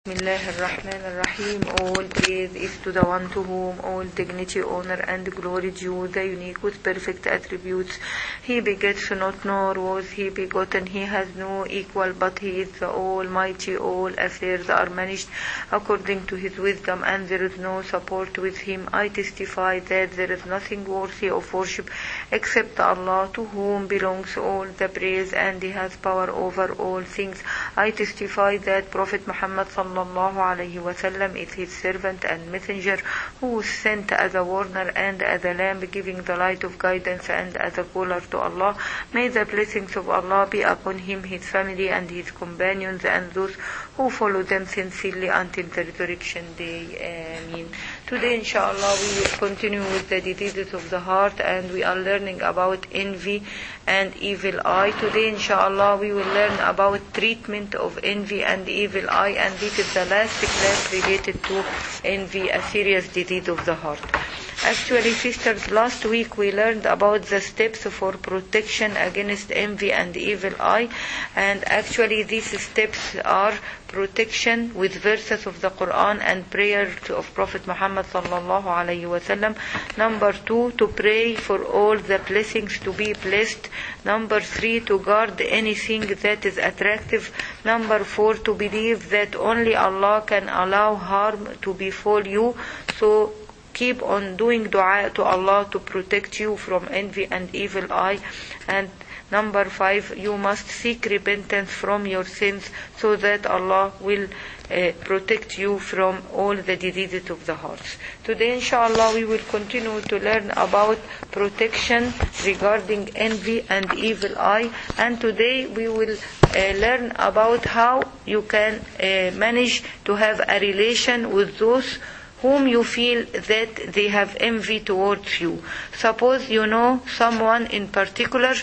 Bismillahirrahmanirrahim. All praise is to the one to whom all dignity, honor and glory due, the unique with perfect attributes. He begets not, nor was he begotten. He has no equal, but he is the Almighty. All affairs are managed according to his wisdom, and there is no support with him. I testify that there is nothing worthy of worship except Allah, to whom belongs all the praise, and he has power over all things. I testify that Prophet Muhammad sallallahu alayhi wasallam is his servant and messenger, who was sent as a warner and as a lamp, giving the light of guidance, and as a caller to Allah. May the blessings of Allah be upon him, his family and his companions, and those who follow them sincerely until the resurrection day. Ameen. Today inshallah we will continue with the diseases of the heart, and we are learning about envy and evil eye. Today inshallah we will learn about treatment of envy and evil eye, and this is the last class related to envy, a serious disease of the heart. Actually, sisters, last week we learned about the steps for protection against envy and evil eye, and actually these steps are protection with verses of the Quran and prayer of Prophet Muhammad sallallahu alaihi wasallam. Number 2, to pray for all the blessings to be blessed. Number 3, to guard anything that is attractive. Number 4, to believe that only Allah can allow harm to befall you. So keep on doing dua to Allah to protect you from envy and evil eye. And number 5, you must seek repentance from your sins so that Allah will protect you from all the diseases of the heart. Today inshallah we will continue to learn about protection regarding envy and evil eye, and today we will learn about how you can manage to have a relation with those whom you feel that they have envy towards you. Suppose you know someone in particular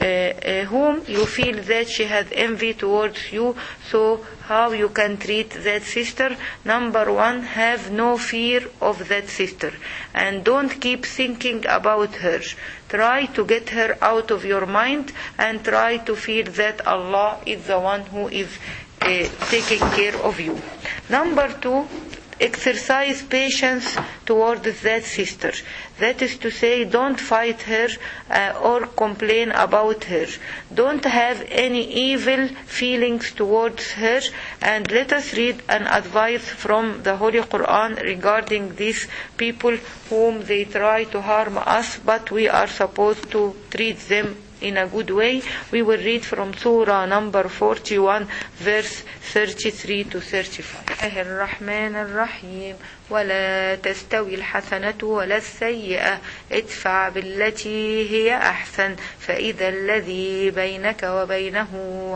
whom you feel that she has envy towards you. So how you can treat that sister? Number 1, have no fear of that sister, and don't keep thinking about her. Try to get her out of your mind, and try to feel that Allah is the one who is taking care of you. Number 2, exercise patience towards that sister. That is to say, don't fight her or complain about her. Don't have any evil feelings towards her. And let us read an advice from the Holy Quran regarding these people whom they try to harm us, but we are supposed to treat them in a good way. We will read from Surah number 41, verse 33 to 35. الرحمن الرحيم. ولا تستوي الحسنة ولا السيئة ادفع بالتي هي أحسن فإذا الذي بينك وبينه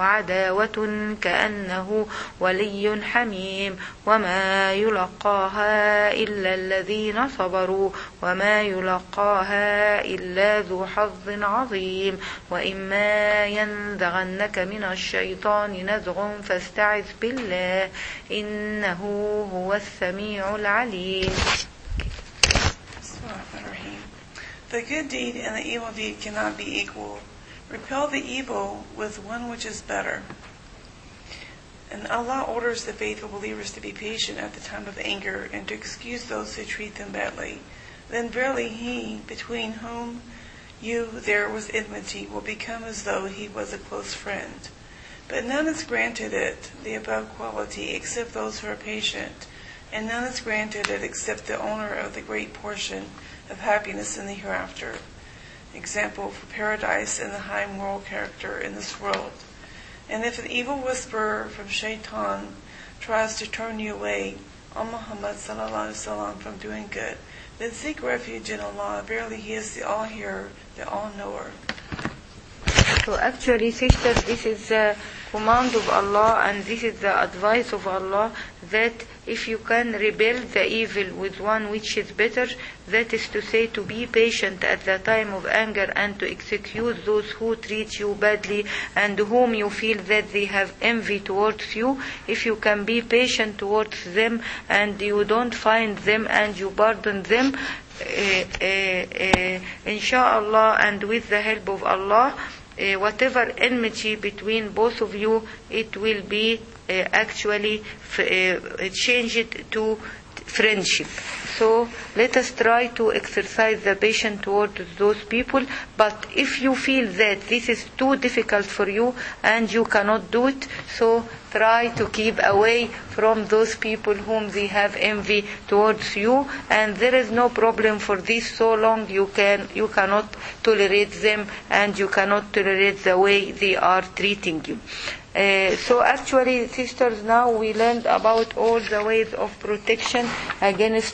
عداوة كأنه ولي حميم وما يلقاها إلا الذين صبروا وما يلقاها إلا ذو حظ عظيم وإما ينزغنك من الشيطان نزغ فاستعذ بالله إنه هو السميع العليم. The good deed and the evil deed cannot be equal. Repel the evil with one which is better. And Allah orders the faithful believers to be patient at the time of anger and to excuse those who treat them badly. Then verily he, between whom there was enmity, will become as though he was a close friend. But none is granted it, the above quality, except those who are patient. And none is granted it except the owner of the great portion of happiness in the hereafter. Example, for paradise and the high moral character in this world. And if an evil whisperer from Shaitan tries to turn you away, O Muhammad sallallahu alaihi wasallam, from doing good, then seek refuge in Allah. Verily He is the all-hearer, the all-knower. So actually, sisters, this is the command of Allah, and this is the advice of Allah, that if you can rebel the evil with one which is better, that is to say, to be patient at the time of anger and to execute those who treat you badly and whom you feel that they have envy towards you. If you can be patient towards them and you don't find them and you pardon them, inshallah, and with the help of Allah, whatever enmity between both of you, it will be actually changed to friendship. So let us try to exercise the patience towards those people. But if you feel that this is too difficult for you and you cannot do it, so try to keep away from those people whom they have envy towards you. And there is no problem for this so long you cannot tolerate them and you cannot tolerate the way they are treating you. So actually, sisters, now we learned about all the ways of protection against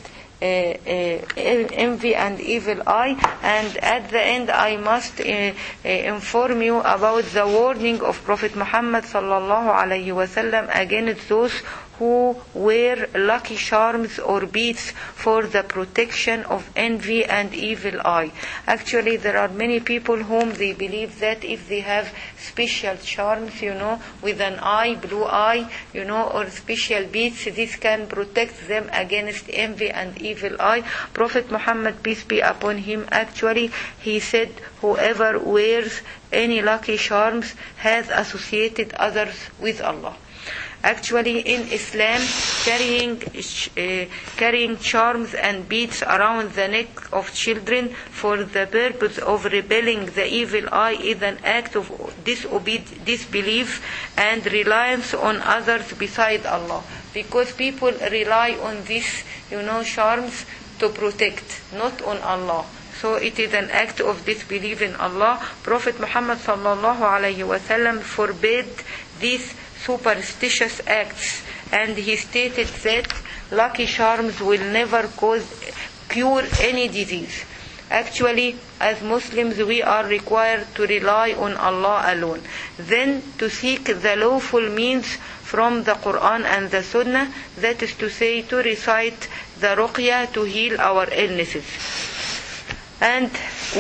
envy and evil eye. And at the end, I must inform you about the warning of Prophet Muhammad sallallahu alaihi wasallam against those who wear lucky charms or beads for the protection of envy and evil eye. Actually, there are many people whom they believe that if they have special charms, with an eye, blue eye, or special beads, this can protect them against envy and evil eye. Prophet Muhammad, peace be upon him, actually, he said, whoever wears any lucky charms has associated others with Allah. Actually, in Islam, carrying charms and beads around the neck of children for the purpose of repelling the evil eye is an act of disbelief and reliance on others beside Allah. Because people rely on these, charms to protect, not on Allah. So it is an act of disbelief in Allah. Prophet Muhammad sallallahu alaihi wasallam forbade these superstitious acts, and he stated that lucky charms will never cure any disease. Actually, as Muslims, we are required to rely on Allah alone. Then to seek the lawful means from the Quran and the Sunnah, that is to say, to recite the ruqyah to heal our illnesses. And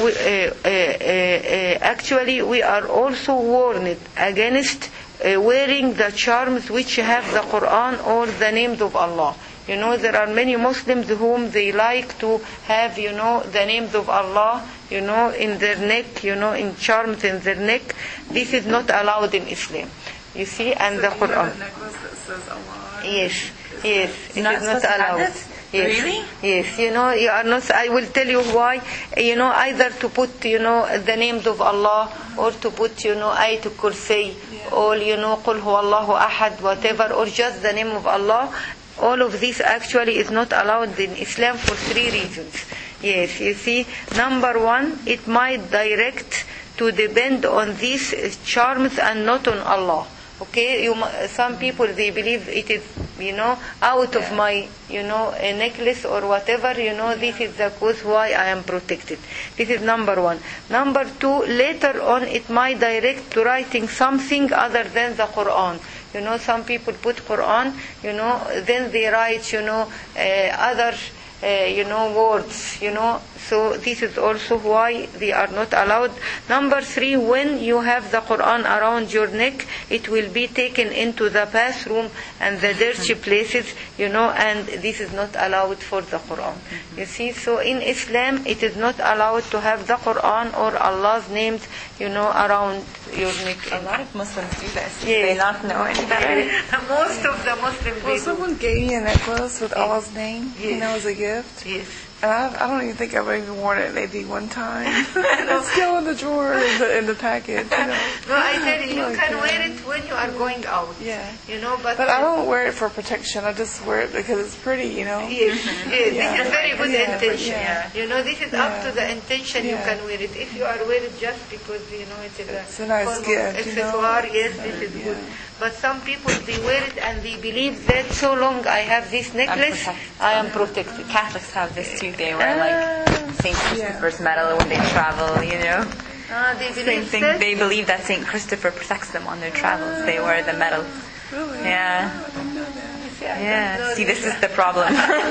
actually, we are also warned against wearing the charms which have the Quran or the names of Allah. There are many Muslims whom they like to have, the names of Allah, in their neck, in charms in their neck. This is not allowed in Islam. You see, and the Quran. A necklace that says Allah. Yes, it is not allowed. Yes. Really? Yes, you are not. I will tell you why. Either to put, the names of Allah, or to put, Ayatul Kursi, or Qul Huwallahu Ahad, whatever, or just the name of Allah. All of this actually is not allowed in Islam for 3 reasons. Yes, you see, number 1, it might direct to depend on these charms and not on Allah. Okay, some people, they believe it is, out of my, a necklace or whatever, this is the cause why I am protected. This is number 1. Number 2, later on it might direct to writing something other than the Quran. Some people put Quran, then they write, other, words, So this is also why they are not allowed. Number 3, when you have the Quran around your neck, it will be taken into the bathroom and the dirty places, and this is not allowed for the Quran. You see, so in Islam, it is not allowed to have the Quran or Allah's names, around your neck. A lot of Muslims do this. Yes. They not know any better. Most of the Muslims Well, do. someone gave me a necklace with Allah's name, as a gift. Yes. And I don't even think I've even worn it maybe one time. It's still in the drawer in the package. No, I tell you, you can wear it when you are going out. Yeah. But I don't wear it for protection. I just wear it because it's pretty, Yes, Yeah. this is very good Yeah, intention. yeah. This is up to the intention you can wear it. If you are wearing it just because, It's a nice form of gift, accessoire, yes, this is good. But some people, they wear it and they believe that so long I have this necklace, I am protected. Catholics have this too. They wear St. Christopher's medal when they travel, They Same believe thing. that. They believe that St. Christopher protects them on their travels. They wear the medal. Really? Yeah. I didn't know that. Yeah. See, this is the problem.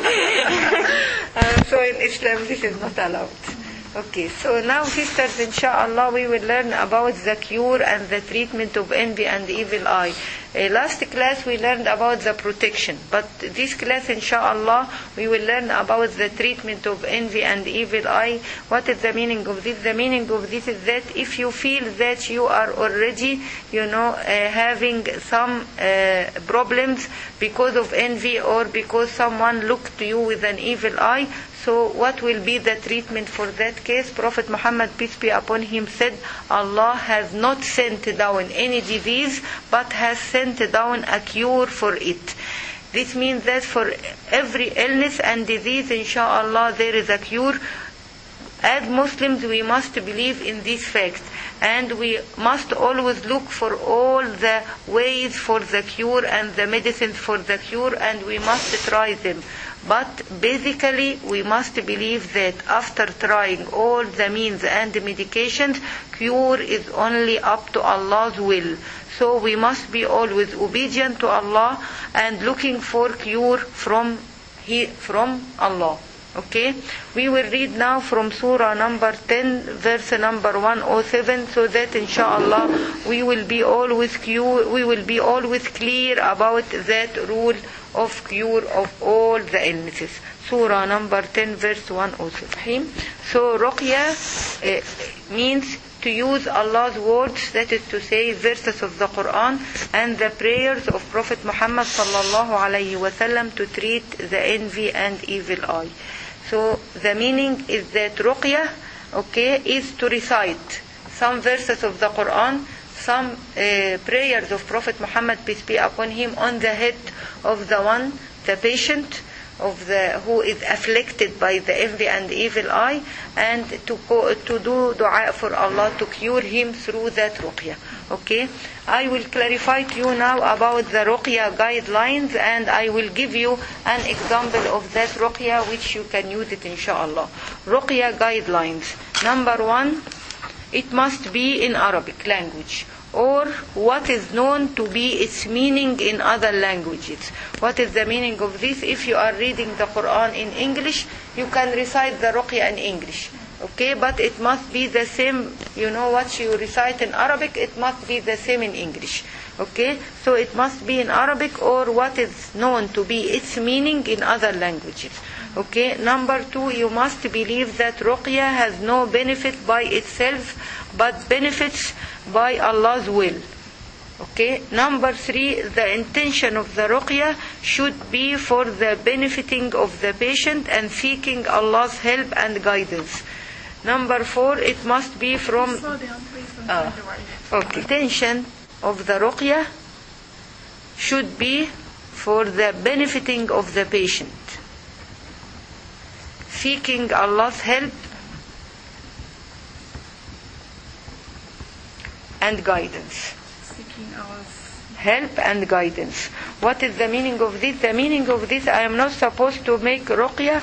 So in Islam, this is not allowed. Okay, so now sisters, inshallah, we will learn about the cure and the treatment of envy and evil eye. Last class we learned about the protection, but this class inshallah we will learn about the treatment of envy and evil eye. What is the meaning of this? The meaning of this is that if you feel that you are already, having some problems because of envy or because someone looked to you with an evil eye, so what will be the treatment for that case? Prophet Muhammad, peace be upon him, said, Allah has not sent down any disease, but has sent down a cure for it. This means that for every illness and disease, inshallah, there is a cure. As Muslims, we must believe in this fact, and we must always look for all the ways for the cure and the medicines for the cure, and we must try them. But basically, we must believe that after trying all the means and the medications, cure is only up to Allah's will. So we must be always obedient to Allah and looking for cure from Allah. Okay, we will read now from Surah number 10, verse number 107, so that inshallah we will be always clear about that rule of cure of all the illnesses. Surah number 10, verse 107. So Ruqya means to use Allah's words, that is to say verses of the Quran and the prayers of Prophet Muhammad sallallahu alaihi wasallam to treat the envy and evil eye. So the meaning is that Ruqya, is to recite some verses of the Quran, some prayers of Prophet Muhammad, peace be upon him, on the head of the patient who is afflicted by the envy and evil eye, and to do dua for Allah to cure him through that Ruqya. Okay, I will clarify to you now about the Ruqya guidelines, and I will give you an example of that Ruqya which you can use it inshallah. Ruqya guidelines. Number 1, it must be in Arabic language, or what is known to be its meaning in other languages. What is the meaning of this? If you are reading the Quran in English, you can recite the Ruqya in English. Okay, but it must be the same, what you recite in Arabic, it must be the same in English. Okay, so it must be in Arabic or what is known to be its meaning in other languages. Okay, number 2, you must believe that Ruqya has no benefit by itself, but benefits by Allah's will. Okay, number 3, the intention of the Ruqya should be for the benefiting of the patient and seeking Allah's help and guidance. Number 4, it must be from intention of the Ruqya should be for the benefiting of the patient, seeking Allah's help and guidance. Seeking Allah's help and guidance. What is the meaning of this? The meaning of this, I am not supposed to make Ruqya,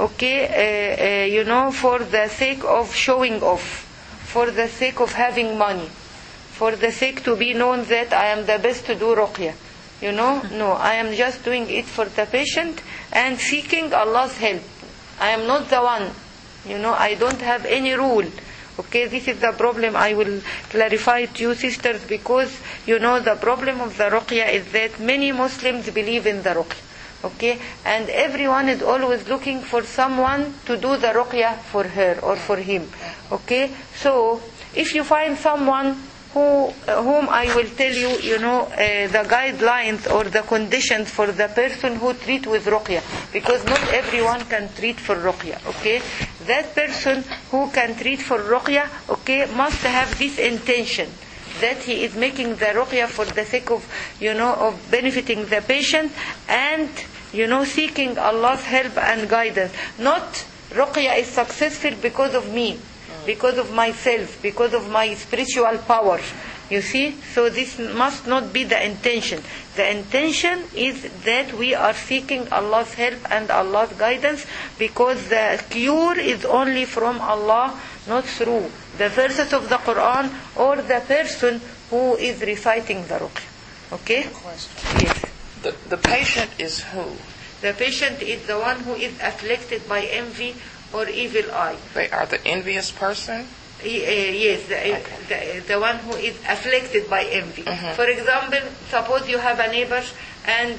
for the sake of showing off, for the sake of having money, for the sake to be known that I am the best to do Ruqya. No, I am just doing it for the patient and seeking Allah's help. I am not the one, I don't have any rule. Okay, this is the problem. I will clarify to you, sisters, because the problem of the Ruqya is that many Muslims believe in the Ruqya. Okay, and everyone is always looking for someone to do the Ruqya for her or for him. Okay, so if you find someone whom I will tell you, the guidelines or the conditions for the person who treat with Ruqya, because not everyone can treat for Ruqya. Okay, that person who can treat for Ruqya, must have this intention that he is making the Ruqya for the sake of, of benefiting the patient and, seeking Allah's help and guidance. Not Ruqya is successful because of me, because of myself, because of my spiritual power. You see? So this must not be the intention. The intention is that we are seeking Allah's help and Allah's guidance, because the cure is only from Allah, not through the verses of the Quran or the person who is reciting the Ruqya. Okay? Question. Yes. The patient is who? The patient is the one who is afflicted by envy or evil eye. They are the envious person? Yes, the one who is afflicted by envy. For example, suppose you have a neighbor and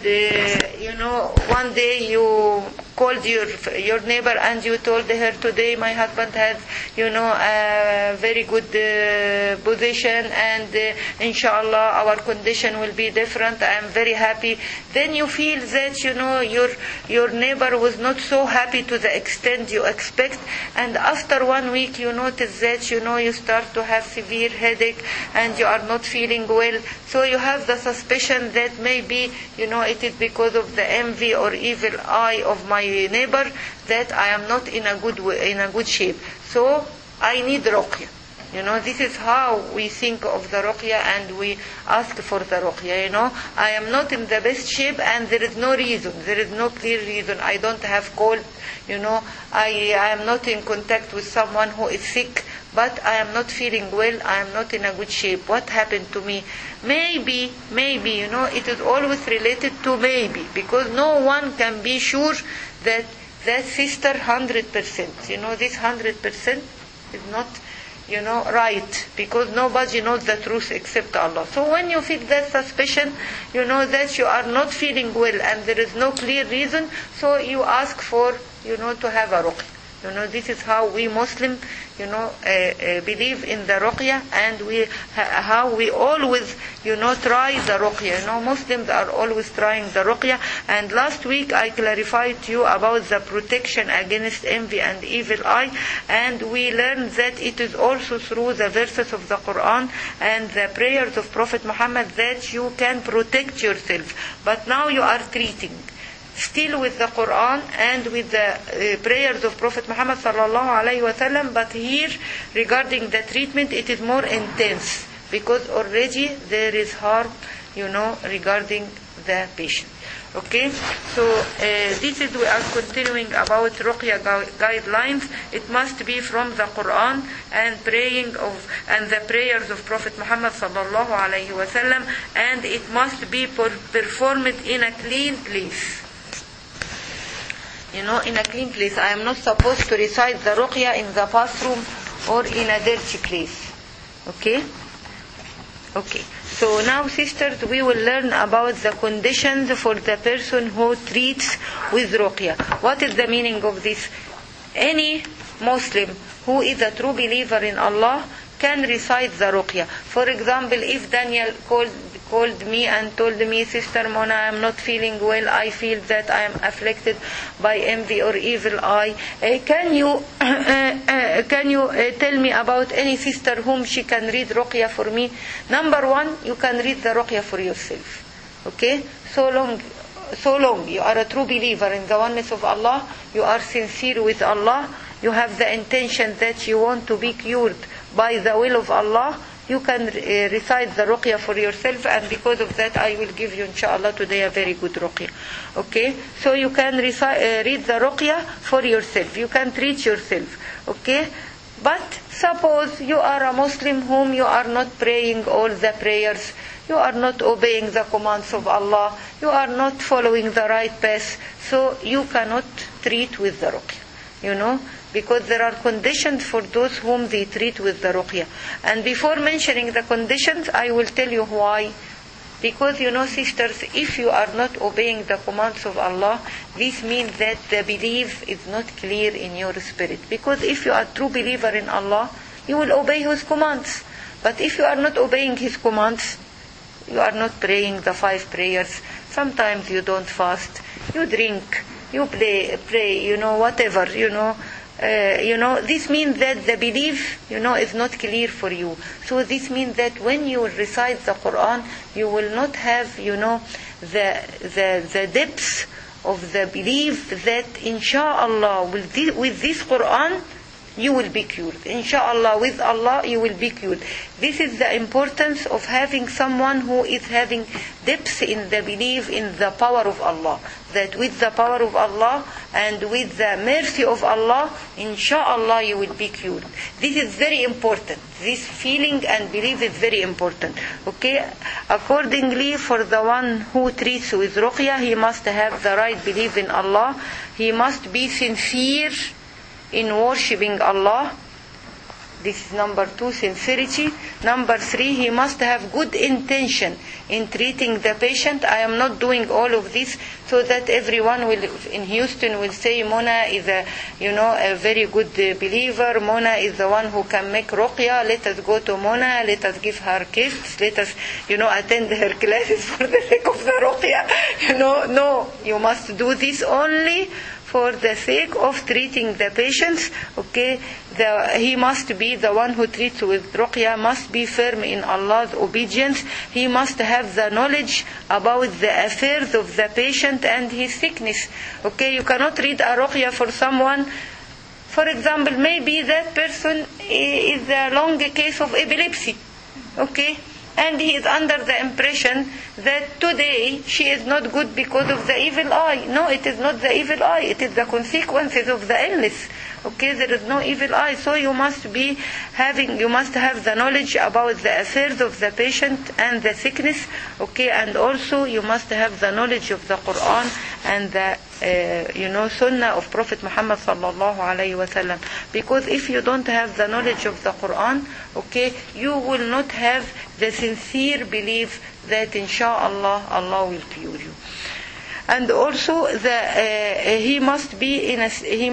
one day you called your neighbor and you told her, today my husband has a very good position, and inshallah our condition will be different, I am very happy. Then you feel that your neighbor was not so happy to the extent you expect, and after 1 week you notice that you start to have severe headache and you are not feeling well. So you have the suspicion that maybe it is because of the envy or evil eye of my neighbor that I am not in a good shape. So I need ruqya. This is how we think of the ruqya, and we ask for the ruqya. I am not in the best shape and there is no reason. There is no clear reason. I don't have cold. I am not in contact with someone who is sick, but I am not feeling well. I am not in a good shape. What happened to me? Maybe, it is always related to maybe, because no one can be sure that sister 100%. This 100% is not right, because nobody knows the truth except Allah. So when you feel that suspicion, that you are not feeling well and there is no clear reason, so you ask for, to have a ruqya. This is how we Muslims, believe in the ruqya, and how we always, try the ruqya. Muslims are always trying the ruqya. And last week I clarified to you about the protection against envy and evil eye, and we learned that it is also through the verses of the Quran and the prayers of Prophet Muhammad that you can protect yourself. But now you are treating still with the Quran and with the prayers of Prophet Muhammad sallallahu alaihi wasallam, but here regarding the treatment it is more intense, because already there is harm, regarding the patient. Okay, so this is, we are continuing about ruqya guidelines. It must be from the Quran and and the prayers of Prophet Muhammad sallallahu alaihi wasallam, and it must be performed in a clean place. In a clean place. I am not supposed to recite the ruqya in the bathroom or in a dirty place. Okay? Okay. So now, sisters, we will learn about the conditions for the person who treats with ruqya. What is the meaning of this? Any Muslim who is a true believer in Allah can recite the ruqya. For example, if Daniel called me and told me, Sister Mona, I am not feeling well, I feel that I am afflicted by envy or evil eye, can you tell me about any sister whom she can read ruqya for me? Number one, you can read the ruqya for yourself. Okay? So long you are a true believer in the oneness of Allah, you are sincere with Allah, you have the intention that you want to be cured by the will of Allah, you can recite the ruqya for yourself, and because of that I will give you inshallah today a very good ruqya. Okay, so you can read the ruqya for yourself, you can treat yourself. Okay, but suppose you are a Muslim whom you are not praying all the prayers, you are not obeying the commands of Allah, you are not following the right path, so you cannot treat with the ruqya, because there are conditions for those whom they treat with the ruqya. And before mentioning the conditions, I will tell you why. Because sisters, if you are not obeying the commands of Allah, this means that the belief is not clear in your spirit. Because if you are a true believer in Allah, you will obey His commands. But if you are not obeying His commands, you are not praying the 5 prayers, sometimes you don't fast, you drink, you pray, whatever, this means that the belief, is not clear for you. So this means that when you recite the Quran, you will not have, the depths of the belief that inshallah with this Quran, you will be cured. Inshallah, with Allah, you will be cured. This is the importance of having someone who is having depth in the belief in the power of Allah. That with the power of Allah and with the mercy of Allah, inshallah, you will be cured. This is very important. This feeling and belief is very important. Okay? Accordingly, for the one who treats with ruqya, he must have the right belief in Allah. He must be sincere in worshipping Allah. This is number 2, sincerity. Number 3, he must have good intention in treating the patient. I am not doing all of this so that everyone will in Houston will say Mona is a very good believer. Mona is the one who can make ruqya. Let us go to Mona. Let us give her gifts. Let us attend her classes for the sake of the ruqya. No, you must do this only for the sake of treating the patients. Okay, he must be the one who treats with ruqya, must be firm in Allah's obedience. He must have the knowledge about the affairs of the patient and his sickness. Okay, you cannot read a ruqya for someone. For example, maybe that person is a long case of epilepsy. Okay, and he is under the impression that today she is not good because of the evil eye. No, it is not the evil eye. It is the consequences of the illness. Okay, there is no evil eye. So you must have the knowledge about the affairs of the patient and the sickness. Okay, and also you must have the knowledge of the Quran and the Sunnah of Prophet Muhammad sallallahu alaihi wasallam. Because if you don't have the knowledge of the Quran, okay, you will not have the sincere belief that inshallah Allah will cure you. And also he must be in a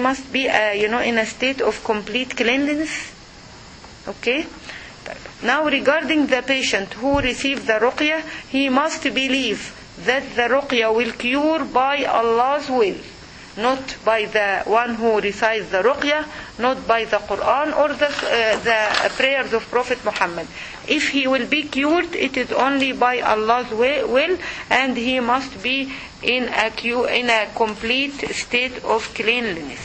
state of complete cleanliness. Okay. Now regarding the patient who receives the ruqya, he must believe that the ruqya will cure by Allah's will, not by the one who recites the ruqya, not by the Quran or the prayers of Prophet Muhammad. If he will be cured, it is only by Allah's will, and he must be in a complete state of cleanliness.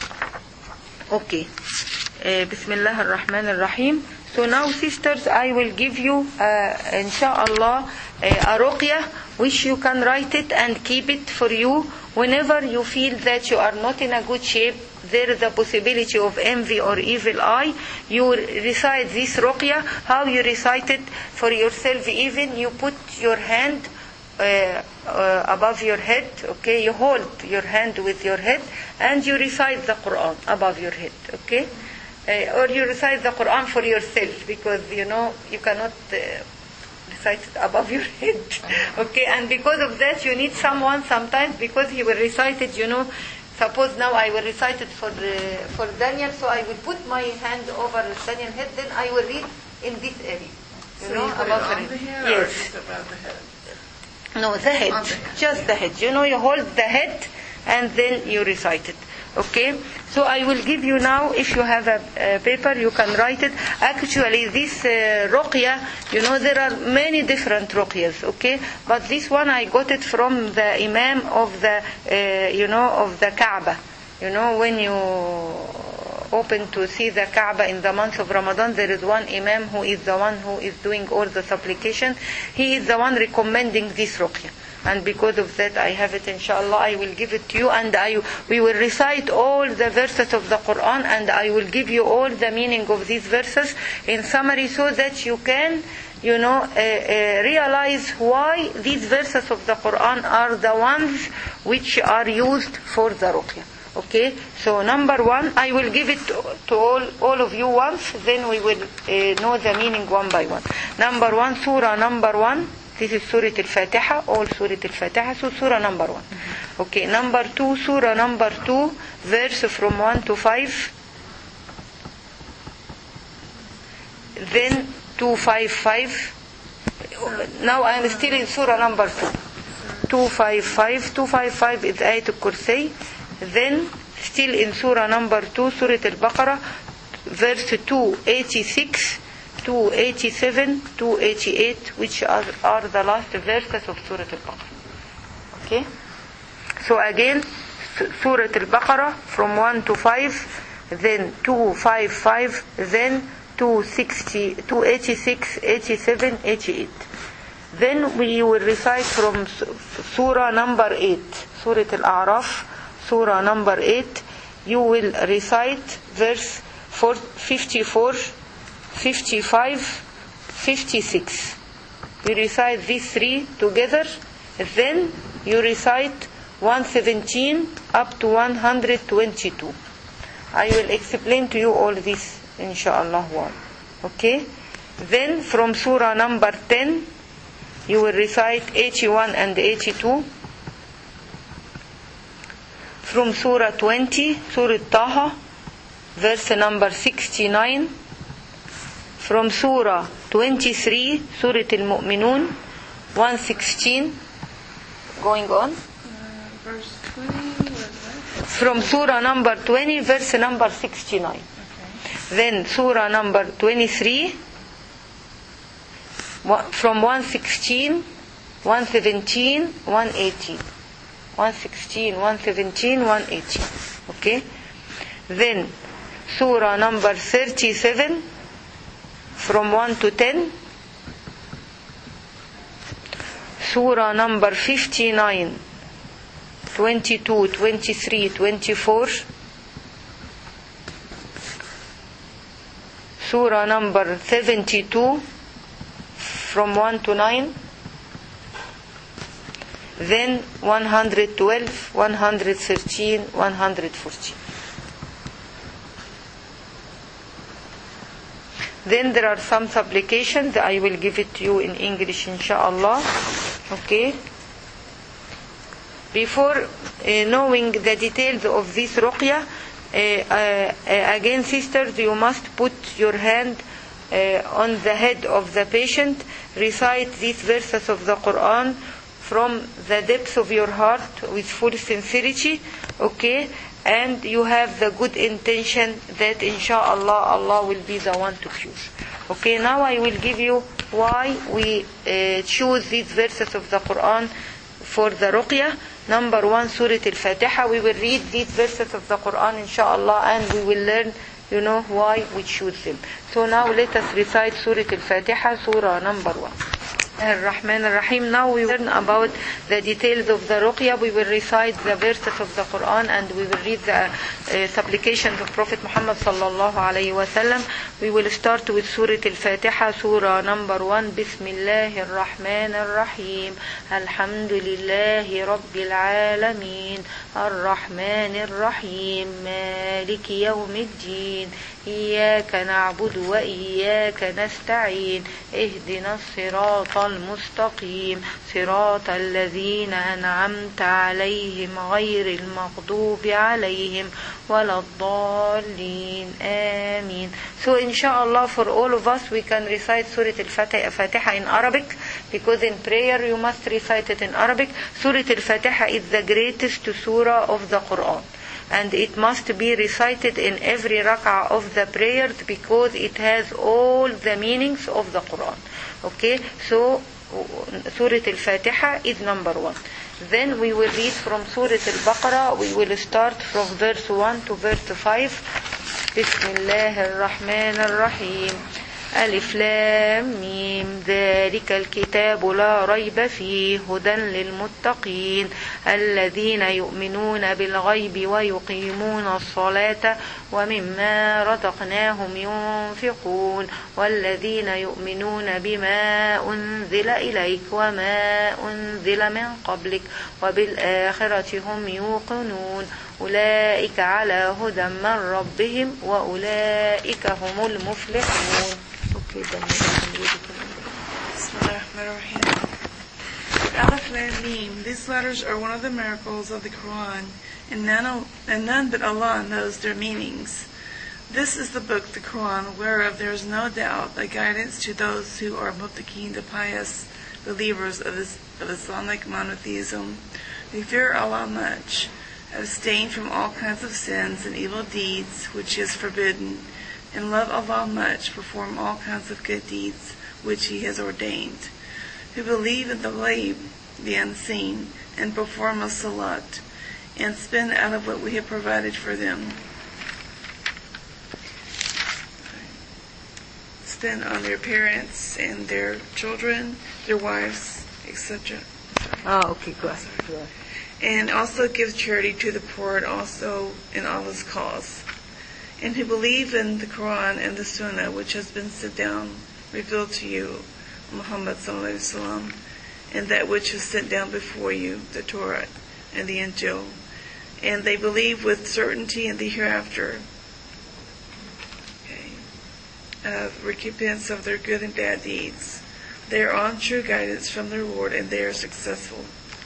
Okay. Bismillah ar-Rahman ar-Rahim. So now, sisters, I will give you, inshallah, a ruqya, which you can write it and keep it for you whenever you feel that you are not in a good shape. There is a possibility of envy or evil eye. You recite this ruqya. How you recite it for yourself? Even you put your hand above your head. Okay, you hold your hand with your head and you recite the Quran above your head. Okay. Or you recite the Quran for yourself, because you cannot recite it above your head. Okay, and because of that you need someone sometimes, because he will recite it, suppose now I will recite it for Daniel, so I will put my hand over Daniel's head, then I will read in this area. Above the head. Yes. Just above the head? No, the head. Just the head. You hold the head and then you recite it. Okay, so I will give you now, if you have a paper, you can write it. Actually, this ruqya, there are many different ruqyas, okay? But this one, I got it from the Imam of the, of the Kaaba. When you open to see the Kaaba in the month of Ramadan, there is one Imam who is the one who is doing all the supplication. He is the one recommending this ruqya. And because of that, I have it, inshallah. I will give it to you, and we will recite all the verses of the Quran, and I will give you all the meaning of these verses in summary, so that you can, realize why these verses of the Quran are the ones which are used for the ruqya. Okay, so number 1, I will give it to all of you once, then we will know the meaning one by one. Number 1, surah number 1. This is Surah Al-Fatiha, all Surah Al-Fatiha, so Surah number 1. Okay, number 2, Surah number 2, verse from 1 to 5. Then 255. Now I am still in Surah number 2. 255. 255 is Ayat al-Kursi. Then still in Surah number 2, Surah Al-Baqarah, verse 286. 287, 288, which are the last verses of Surah Al-Baqarah. Okay? So again, Surah Al-Baqarah from 1 to 5, then 255, then 260, 286, 87, 88. Then we will recite from Surah number 8, Surah Al-A'raf, Surah number 8. You will recite verse 54, 55, 56. You recite these 3 together, then you recite 117 up to 122. I will explain to you all these inshallah why. Okay? Then from surah number 10, you will recite 81 and 82. From surah 20, surah Taha, verse number 69. From surah 23, surah Al-Mu'minun, 116. Going on. Verse 20, what is that? From surah number 20, verse number 69. Okay. Then surah number 23, from 116, 117, 118. 116, 117, 118. Okay? Then surah number 37, from 1 to 10. Surah number 59, 22, 23, 24. Surah number 72, from 1 to 9. Then 112, 113, 114. Then there are some supplications. I will give it to you in English, inshallah. Okay? Before knowing the details of this ruqya, again, sisters, you must put your hand on the head of the patient, recite these verses of the Quran from the depths of your heart with full sincerity, okay? And you have the good intention that inshallah Allah will be the one to cure. Okay, now I will give you why we choose these verses of the Quran for the ruqya. Number 1, Surah Al-Fatiha. We will read these verses of the Quran inshallah, and we will learn, why we choose them. So now let us recite Surah Al-Fatiha, Surah number 1. Ar-Rahman Ar-Rahim. Now we learn about the details of the ruqya. We will recite the verses of the Quran, and we will read the supplications of Prophet Muhammad sallallahu alayhi wa sallam. We will start with Surah Al-Fatiha, Surah number 1. Bismillahir Rahmanir Rahim. Alhamdulillahi Rabbil Alameen. Ar-Rahmanir Rahim. Maliki Yawmiddin. إياك نعبد وإياك نستعين اهدنا الصراط المستقيم صراط الذين أنعمت عليهم غير المغضوب عليهم ولا الضالين آمين. So inshallah for all of us we can recite Surah Al-Fatiha in Arabic, because in prayer you must recite it in Arabic. Surah Al-Fatiha is the greatest surah of the Quran, and it must be recited in every rak'ah of the prayers, because it has all the meanings of the Quran. Okay, so Surah Al-Fatiha is number 1. Then we will read from Surah Al-Baqarah. We will start from verse 1 to verse 5. Bismillahir Rahmanir Rahim. ألف لام ميم ذلك الكتاب لا ريب فيه هدى للمتقين الذين يؤمنون بالغيب ويقيمون الصلاة ومما رزقناهم ينفقون والذين يؤمنون بما أنزل إليك وما أنزل من قبلك وبالآخرة هم يوقنون أولئك على هدى من ربهم وأولئك هم المفلحون. Bismillahirrahmanirrahim. Alif Lam Mim. These letters are one of the miracles of the Quran, and none but Allah knows their meanings. This is the book, the Quran, whereof there is no doubt a guidance to those who are muttaqeen, the pious believers of Islamic monotheism, who fear Allah much, abstain from all kinds of sins and evil deeds which He has forbidden, and love Allah much, perform all kinds of good deeds which He has ordained, who believe in the ghaib, the unseen, and perform a salat, and spend out of what we have provided for them. Spend on their parents and their children, their wives, etc. Okay, good. And also give charity to the poor, and also in Allah's cause. And who believe in the Quran and the Sunnah which has been sent down, revealed to you, Muhammad sallallahu alaihi wasallam, and that which is sent down before you, the Torah and the Injil. And they believe with certainty in the hereafter. Okay. recompense of their good and bad deeds. They are on true guidance from their Lord, and they are successful.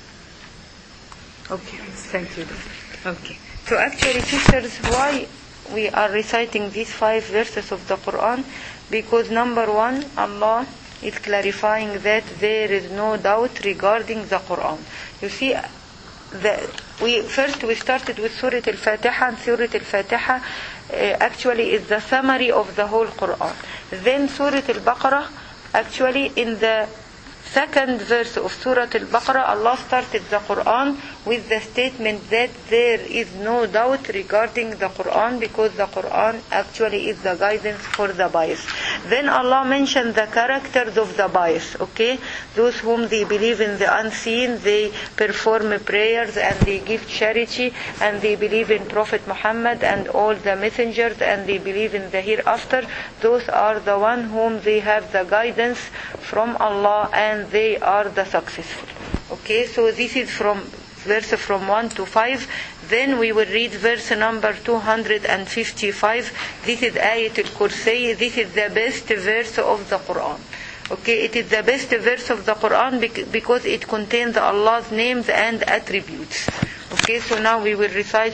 Okay, thank you. Okay. So actually, sisters, why we are reciting these 5 verses of the Quran? Because number 1, Allah is clarifying that there is no doubt regarding the Quran. You see, we started with Surah Al-Fatiha, and Surah Al-Fatiha actually is the summary of the whole Quran. Then Surah Al-Baqarah, actually in the second verse of Surah Al-Baqarah, Allah started the Quran with the statement that there is no doubt regarding the Quran, because the Quran actually is the guidance for the bias. Then Allah mentioned the characters of the bias, okay? Those whom they believe in the unseen, they perform prayers and they give charity, and they believe in Prophet Muhammad and all the messengers, and they believe in the hereafter. Those are the one whom they have the guidance from Allah, and they are the successful. Okay, so this is from verse from 1 to 5. Then we will read verse number 255. This is Ayat al-Kursi. This is the best verse of the Quran. Okay, it is the best verse of the Quran because it contains Allah's names and attributes. Okay, so now we will recite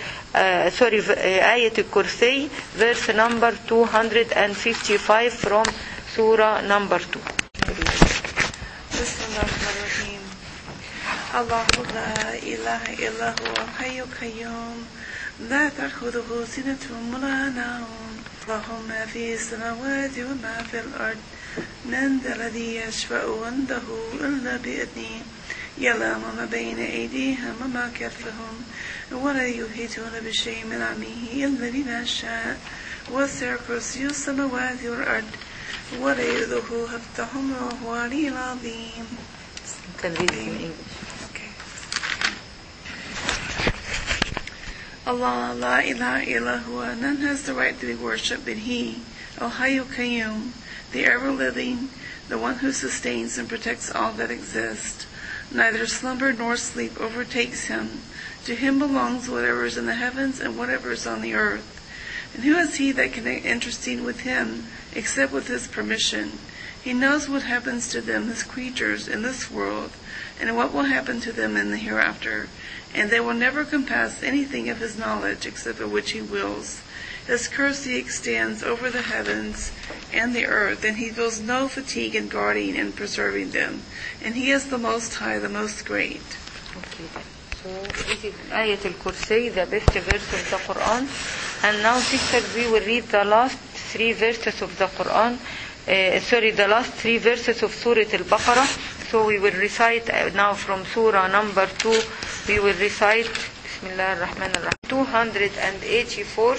Ayat al-Kursi, verse number 255 from Surah number 2. Bismillahirrahmanirrahim. Allahu la ilaha illa huwa al-hayyul qayyum. La ta'khudhuhu sinatun wa la nawm. Lahu ma fi as-samawati wa ma fi al-ard. Man dha alladhi yashfa'u 'indahu illa bi'idhnihi. يعلم ما بين أيديهم وما خلفهم ولا يحيطون بشيء من علمه إلا بما شاء وسع كرسيه السماوات والأرض ولا يؤوده حفظهما وهو العلي العظيم. Can read in English. Okay. Allah la ilaha illa huwa, none has the right to be worshipped but He, Al-Hayyu Qayyum, the ever-living, the one who sustains and protects all that exists. Neither slumber nor sleep overtakes Him. To Him belongs whatever is in the heavens and whatever is on the earth. And who is He that can intercede with Him except with His permission? He knows what happens to them, His creatures, in this world, and what will happen to them in the hereafter. And they will never compass anything of His knowledge except of which He wills. His courtesy extends over the heavens and the earth, and He feels no fatigue in guarding and preserving them. And He is the Most High, the Most Great. Okay. So this is Ayat al-Kursi, the best verse of the Quran. And now, sisters, we will read the last 3 verses of the Quran. The last 3 verses of Surah Al-Baqarah. So we will recite now from Surah number 2. We will recite Bismillah ar-Rahman ar-Rahim 284,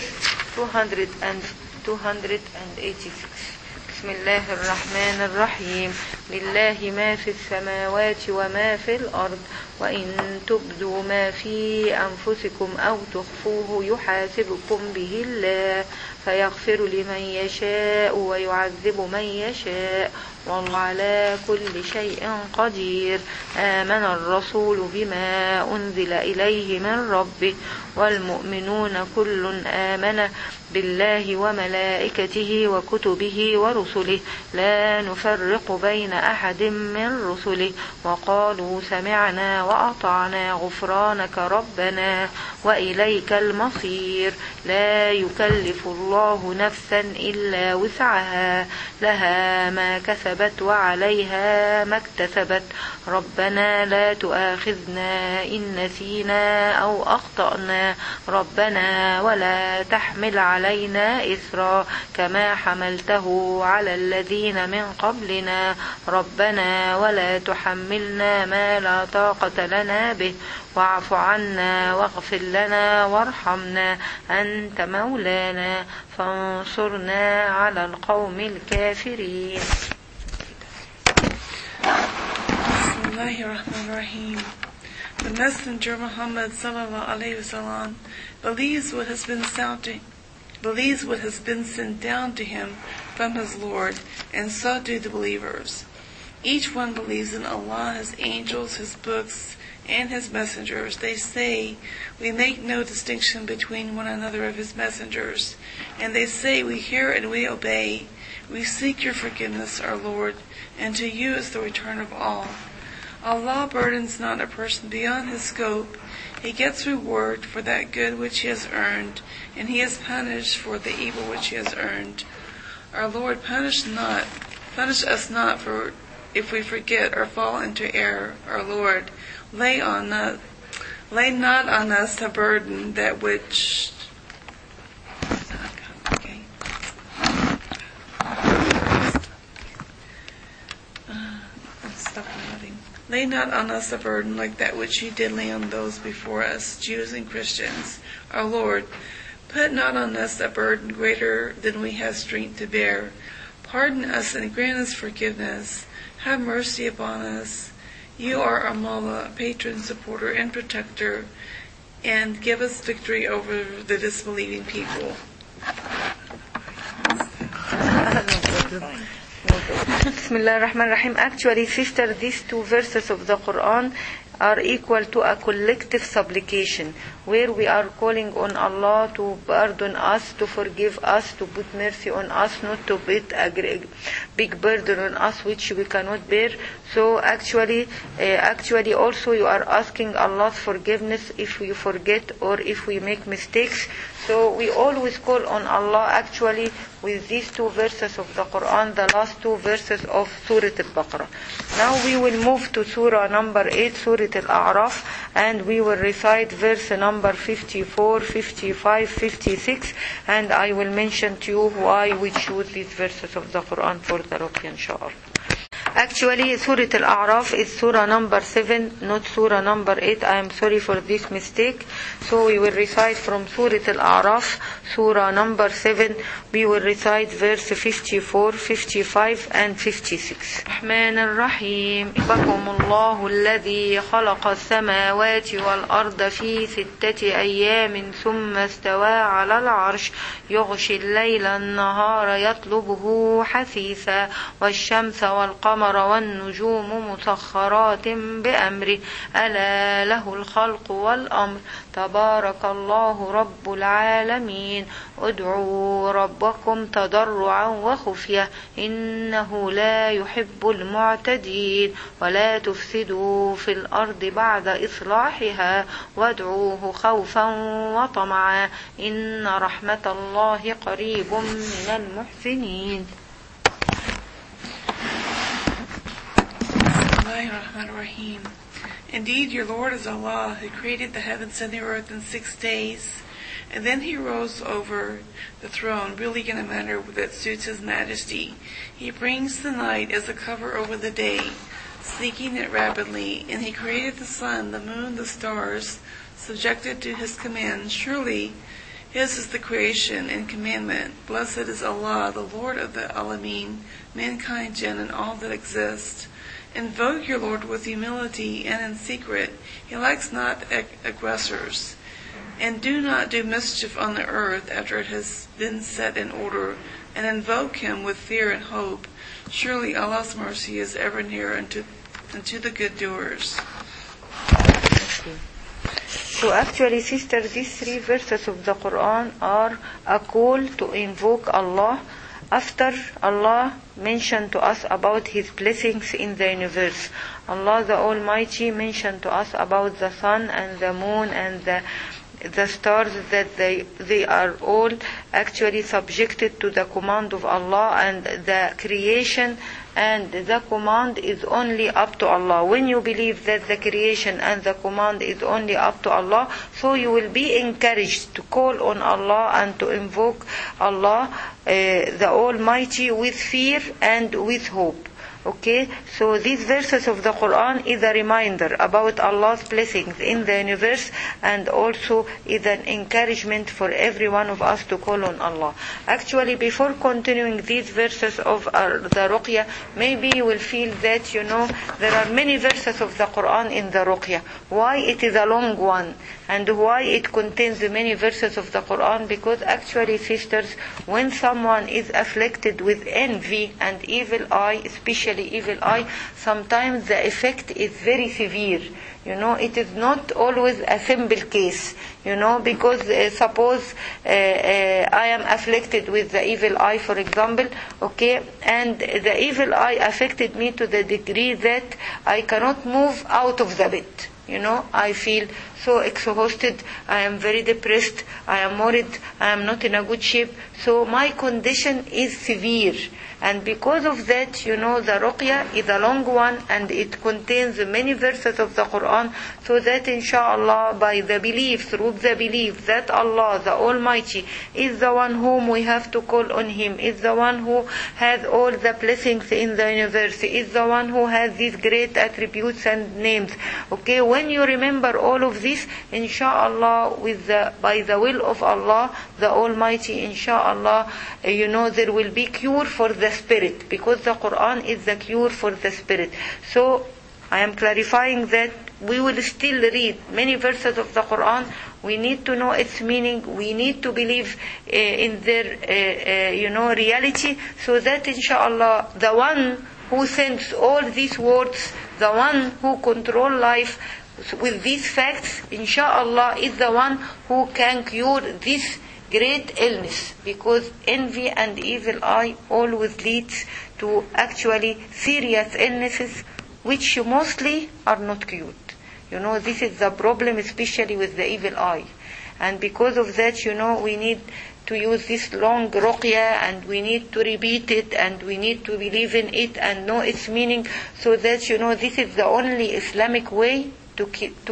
286. بسم الله الرحمن الرحيم لله ما في السماوات وما في الأرض وإن تبدوا ما في أنفسكم أو تخفوه يحاسبكم به الله فيغفر لمن يشاء ويعذب من يشاء والله على كل شيء قدير آمن الرسول بما أنزل إليه من ربه والمؤمنون كل آمن بالله وملائكته وكتبه ورسله لا نفرق بين أحد من رسله وقالوا سمعنا وأطعنا غفرانك ربنا وإليك المصير لا يكلف الله نفسا إلا وسعها لها ما كسبت وعليها ما اكتسبت ربنا لا تؤاخذنا إن نسينا أو أخطأنا ربنا ولا تحمل علينا إثرا كما حملته على الذين من قبلنا ربنا ولا تحملنا ما لا طاقة لنا به واعف عنا واغفر لنا وارحمنا أنت مولانا فانصرنا على القوم الكافرين. Bismillahirrahmanirrahim. The Messenger Muhammad sallallahu alaihi wasallam believes what has been sent down to him from his Lord, and so do the believers. Each one believes in Allah, His angels, His books, and his messengers. They say, we make no distinction between one another of his messengers. And they say, we hear and we obey. We seek your forgiveness, our Lord, and to you is the return of all. Allah burdens not a person beyond his scope. He gets reward for that good which he has earned, and he is punished for the evil which he has earned. Our Lord, punish us not for if we forget or fall into error. Our Lord, lay not on us the burden that which Lay not on us a burden like that which you did lay on those before us, Jews and Christians. Our Lord, put not on us a burden greater than we have strength to bear. Pardon us and grant us forgiveness. Have mercy upon us. You are our Mawla, patron, supporter, and protector, and give us victory over the disbelieving people. Bismillah ar-Rahman ar-Rahim. Actually, sister, these two verses of the Quran are equal to a collective supplication where we are calling on Allah to pardon us, to forgive us, to put mercy on us, not to put a big burden on us which we cannot bear. So actually also you are asking Allah's forgiveness if we forget or if we make mistakes. So we always call on Allah actually with these two verses of the Quran, the last two verses of Surah Al-Baqarah. Now we will move to Surah number 8, Surah Al-A'raf, and we will recite verse number 54, 55, 56, and I will mention to you why we choose these verses of the Quran for the Ruqya, inshallah. Actually, Surah Al-A'raf is Surah number 7, not Surah number 8. I am sorry for this mistake. So we will recite from Surah Al-A'raf, Surah number 7. We will recite verse 54, 55 and 56. Rahman ar-Rahim. ربكم الله الذي خلق السماوات والأرض في 6 أيام ثم استوى على العرش يغشي الليل النهار يطلبه حثيثا والشمس والقمر والنجوم مسخرات بأمره ألا له الخلق والأمر تبارك الله رب العالمين ادعوا ربكم تضرعا وخفية إنه لا يحب المعتدين ولا تفسدوا في الأرض بعد إصلاحها وادعوه خوفا وطمعا إن رحمة الله قريب من المحسنين. Bismillahirrahmanirrahim. Indeed, your Lord is Allah, who created the heavens and the earth in 6 days, and then he rose over the throne, ruling in a manner that suits his majesty. He brings the night as a cover over the day, seeking it rapidly, and he created the sun, the moon, the stars, subjected to his command. Surely his is the creation and commandment. Blessed is Allah, the Lord of the Alameen, mankind, jinn, and all that exist. Invoke your Lord with humility and in secret. He likes not aggressors. And do not do mischief on the earth after it has been set in order, and invoke him with fear and hope. Surely Allah's mercy is ever near unto the good doers. So actually, sister, these 3 verses of the Quran are a call to invoke Allah after Allah mentioned to us about His blessings in the universe. Allah the Almighty mentioned to us about the sun and the moon and the stars, that they are all actually subjected to the command of Allah, and the creation and the command is only up to Allah. When you believe that the creation and the command is only up to Allah, so you will be encouraged to call on Allah and to invoke Allah the Almighty with fear and with hope. Okay, so these verses of the Quran is a reminder about Allah's blessings in the universe, and also is an encouragement for every one of us to call on Allah. Actually, before continuing these verses of the Ruqya, maybe you will feel that, there are many verses of the Quran in the Ruqya. Why it is a long one? And why it contains many verses of the Quran? Because actually, sisters, when someone is afflicted with envy and evil eye, especially especially evil eye, sometimes the effect is very severe. It is not always a simple case, because suppose I am afflicted with the evil eye, for example, okay, and the evil eye affected me to the degree that I cannot move out of the bed. I feel so exhausted, I am very depressed, I am worried, I am not in a good shape. So my condition is severe. And because of that, the ruqya is a long one, and it contains many verses of the Quran, so that inshallah, by the belief, through the belief that Allah, the Almighty, is the one whom we have to call on Him, is the one who has all the blessings in the universe, is the one who has these great attributes and names. Okay, when you remember all of this, inshallah, by the will of Allah, the Almighty, inshallah, there will be cure for the spirit, because the Quran is the cure for the spirit. So I am clarifying that we will still read many verses of the Quran. We need to know its meaning. We need to believe in their reality, so that inshallah the one who sends all these words, the one who control life with these facts, inshallah, is the one who can cure this great illness, because envy and evil eye always leads to actually serious illnesses which mostly are not cured. This is the problem, especially with the evil eye. And because of that, we need to use this long ruqya, and we need to repeat it, and we need to believe in it and know its meaning, so that this is the only Islamic way to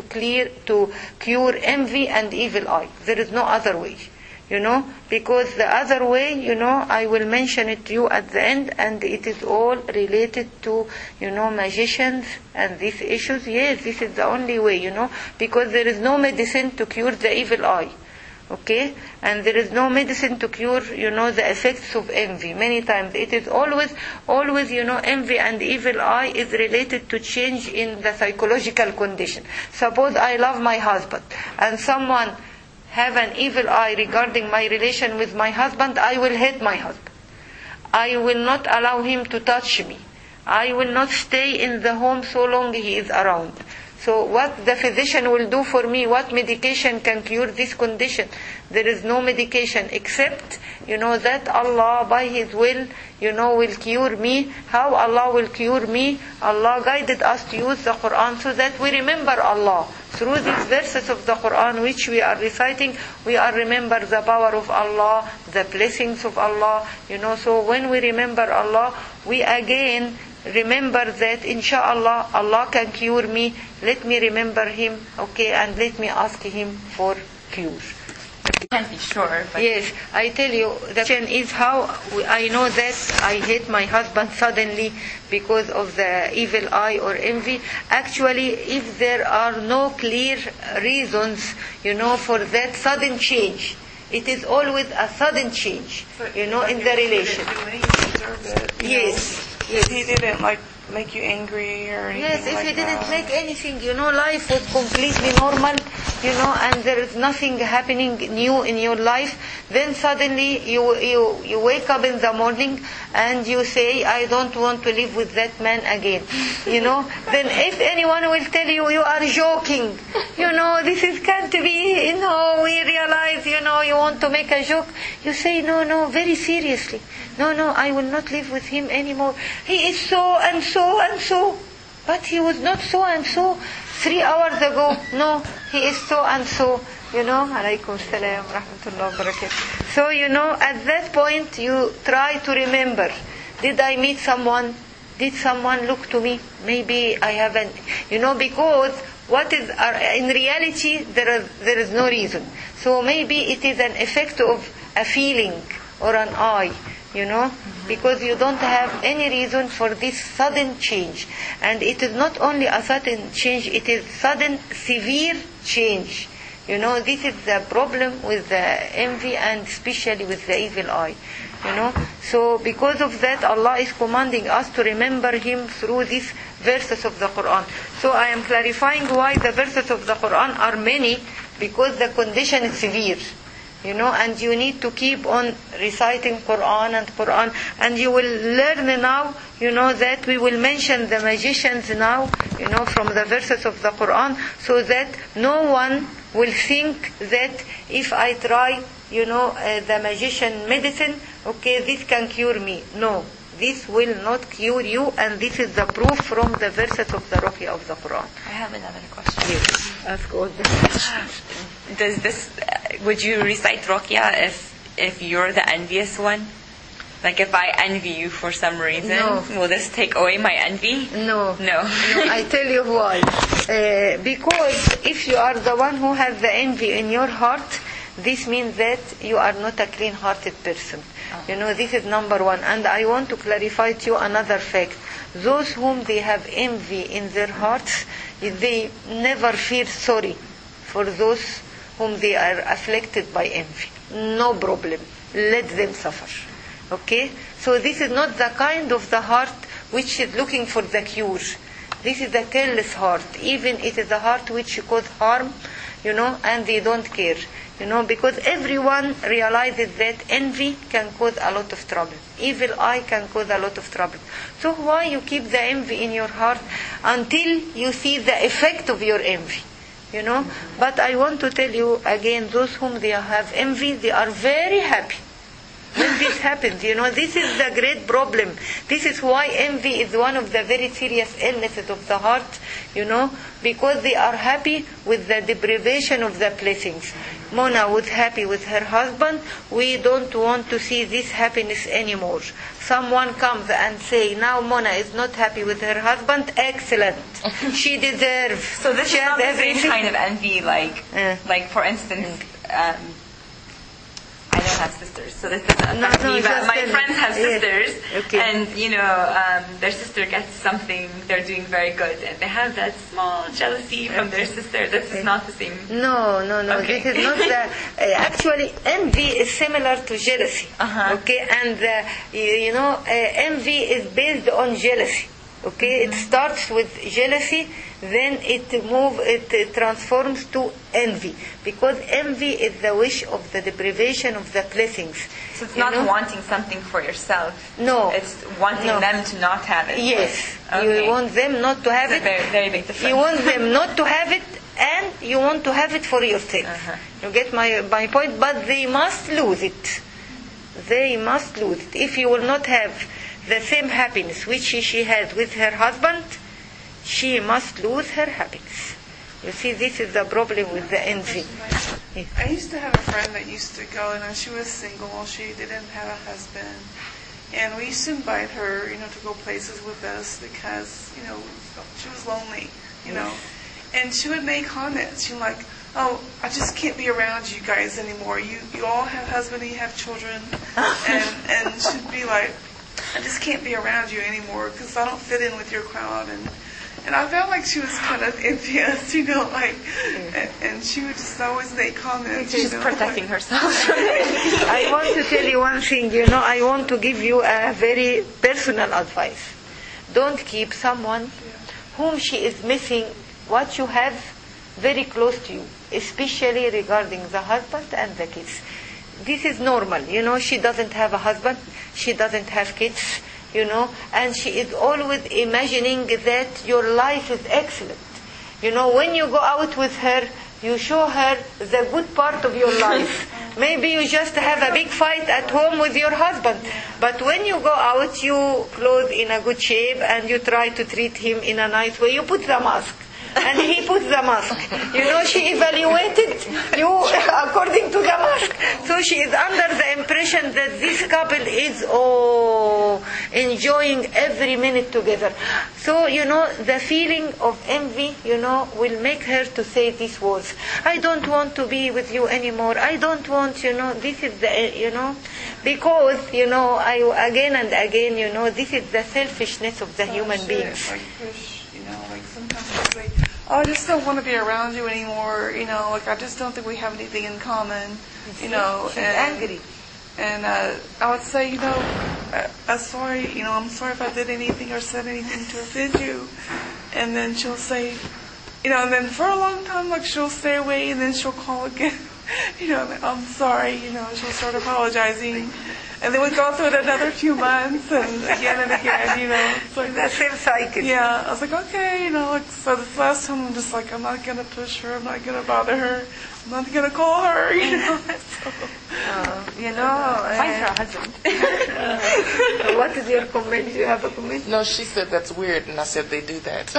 cure envy and evil eye. There is no other way. Because the other way, I will mention it to you at the end, and it is all related to, magicians and these issues. Yes, this is the only way, because there is no medicine to cure the evil eye. Okay? And there is no medicine to cure, the effects of envy. Many times it is always, envy and evil eye is related to change in the psychological condition. Suppose I love my husband, and someone have an evil eye regarding my relation with my husband, I will hate my husband. I will not allow him to touch me. I will not stay in the home so long he is around. So what the physician will do for me, what medication can cure this condition? There is no medication except, that Allah by His will, will cure me. How Allah will cure me? Allah guided us to use the Quran so that we remember Allah. Through these verses of the Quran which we are reciting, we are remember the power of Allah, the blessings of Allah. So when we remember Allah, we again remember that inshallah Allah can cure me. Let me remember Him, okay, and let me ask Him for cure. Can't be sure. But yes, I tell you, the question is how I know that I hate my husband suddenly because of the evil eye or envy. Actually, if there are no clear reasons, for that sudden change, it is always a sudden change, in the relation. Yes. Yes. He didn't make you angry or anything. Yes, if like he didn't that. make anything, life was completely normal, and there is nothing happening new in your life, then suddenly you wake up in the morning and you say, I don't want to live with that man again. Then if anyone will tell you, you are joking, this is can't be, we realize, you want to make a joke, you say, no, very seriously. No, I will not live with him anymore. He is so and so and so. But he was not so and so 3 hours ago. No, he is so and so. Alaykum salam rahmatullah wa barakatuh. So, at that point you try to remember. Did I meet someone? Did someone look to me? Maybe I haven't. Because what is in reality there is no reason. So maybe it is an effect of a feeling or an eye. Because you don't have any reason for this sudden change. And it is not only a sudden change, it is sudden, severe change. This is the problem with the envy and especially with the evil eye. So because of that, Allah is commanding us to remember Him through these verses of the Quran. So I am clarifying why the verses of the Quran are many, because the condition is severe. And you need to keep on reciting Quran, and you will learn now, that we will mention the magicians now, from the verses of the Quran, so that no one will think that if I try, the magician medicine, okay, this can cure me. No, this will not cure you, and this is the proof from the verses of the Ruqya of the Quran. I have another question. Yes, ask all Would you recite Ruqya if you're the envious one? Like if I envy you for some reason, No. will this take away my envy? No. No. I tell you why. Because if you are the one who has the envy in your heart, this means that you are not a clean-hearted person. This is number one. And I want to clarify to you another fact. Those whom they have envy in their hearts, they never feel sorry for those whom they are afflicted by envy. No problem. Let them suffer. Okay? So this is not the kind of the heart which is looking for the cure. This is a careless heart. Even it is a heart which cause harm, and they don't care. Because everyone realizes that envy can cause a lot of trouble. Evil eye can cause a lot of trouble. So why you keep the envy in your heart until you see the effect of your envy? But I want to tell you again, those whom they have envy, they are very happy when this happens. This is the great problem. This is why envy is one of the very serious illnesses of the heart, because they are happy with the deprivation of the blessings. Mona was happy with her husband. We don't want to see this happiness anymore. Someone comes and say, now Mona is not happy with her husband. Excellent. She deserves. So this she is not has the same everything. kind of envy, like for instance, I don't have sisters, so this doesn't affect me, but my friends have sisters, Okay. and their sister gets something, they're doing very good, and they have that small jealousy from their sister. This is not the same. No. Okay. This is not the. Actually, envy is similar to jealousy. Okay, and envy is based on jealousy. Okay, it starts with jealousy, then it transforms to envy, because envy is the wish of the deprivation of the blessings. So it's not wanting something for yourself. No. It's wanting them to not have it. Yes, Okay. you want them not to have It's a it. very, very big difference. You want them not to have it, and you want to have it for yourself. You get my point? But they must lose it. They must lose it. If you will not have the same happiness which she has with her husband, she must lose her happiness. You see, this is the problem with the envy. I used to have a friend that used to go, she was single, she didn't have a husband, and we used to invite her, to go places with us because, she was lonely, and she would make comments. She'd like, oh, I just can't be around you guys anymore. You all have husbands, you have children, and she'd be like, I just can't be around you anymore because I don't fit in with your crowd. And I felt like she was kind of envious, and she would just always make comments. She's protecting herself. I want to tell you one thing, I want to give you a very personal advice. Don't keep someone whom she is missing what you have very close to you, especially regarding the husband and the kids. This is normal, she doesn't have a husband, she doesn't have kids, and she is always imagining that your life is excellent. When you go out with her, you show her the good part of your life. Maybe you just have a big fight at home with your husband, but when you go out, you clothe in a good shape and you try to treat him in a nice way. You put the mask. And he puts the mask. She evaluated you according to the mask. So she is under the impression that this couple is enjoying every minute together. So, the feeling of envy, will make her to say these words. I don't want to be with you anymore. I don't want, this is the, because, I again and again, this is the selfishness of the human beings. Like push, like sometimes it's like, oh, I just don't want to be around you anymore, I just don't think we have anything in common, She's angry. And I would say, I'm sorry, I'm sorry if I did anything or said anything to offend you. And then she'll say, and then for a long time, she'll stay away and then she'll call again. I'm sorry, she'll start apologizing. And then we go through it another few months and again, it's like The same cycle. yeah, I was like, okay, so this last time I'm just like, I'm not going to push her, I'm not going to bother her, I'm not going to call her, So, Find her a husband. What is your comment? Do you have a comment? No, she said that's weird, and I said they do that.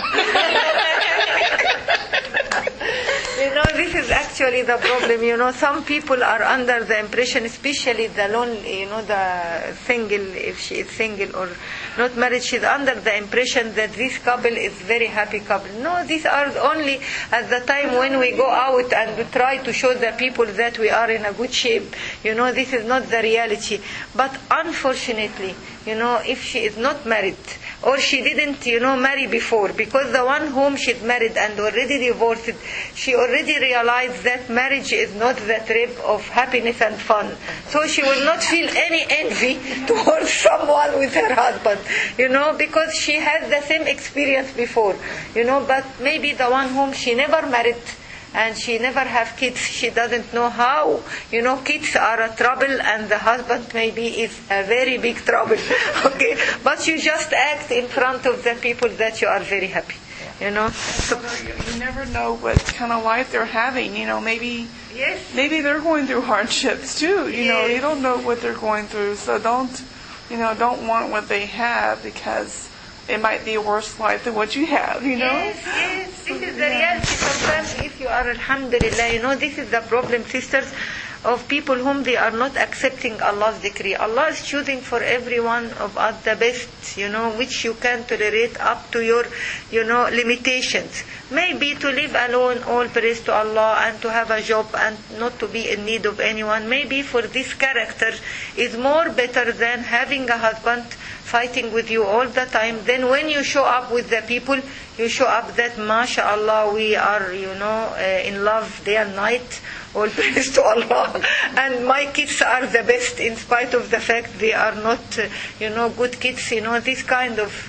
This is actually the problem. Some people are under the impression, especially the lonely, the single, if she is single or not married, she's under the impression that this couple is very happy couple. No, these are only at the time when we go out and we try to show the people that we are in a good shape. This is not the reality. But unfortunately, if she is not married, or she didn't, marry before, because the one whom she's married and already divorced, she already realized that marriage is not the trip of happiness and fun. So she will not feel any envy towards someone with her husband, because she has the same experience before, but maybe the one whom she never married, and she never have kids, she doesn't know how, kids are a trouble and the husband maybe is a very big trouble, okay, but you just act in front of the people that you are very happy, So you never know what kind of life they're having, maybe Yes. maybe they're going through hardships too, Yes. you don't know what they're going through, so don't want what they have, because it might be a worse life than what you have, Yes, this is the reality. Sometimes if you are, alhamdulillah, this is the problem, sisters, of people whom they are not accepting Allah's decree. Allah is choosing for every one of us the best, which you can tolerate up to your, limitations. Maybe to live alone, all praise to Allah, and to have a job and not to be in need of anyone. Maybe for this character is more better than having a husband fighting with you all the time. Then when you show up with the people, you show up that mashallah we are, in love day and night. All praise to Allah. And my kids are the best in spite of the fact they are not, good kids. This kind of,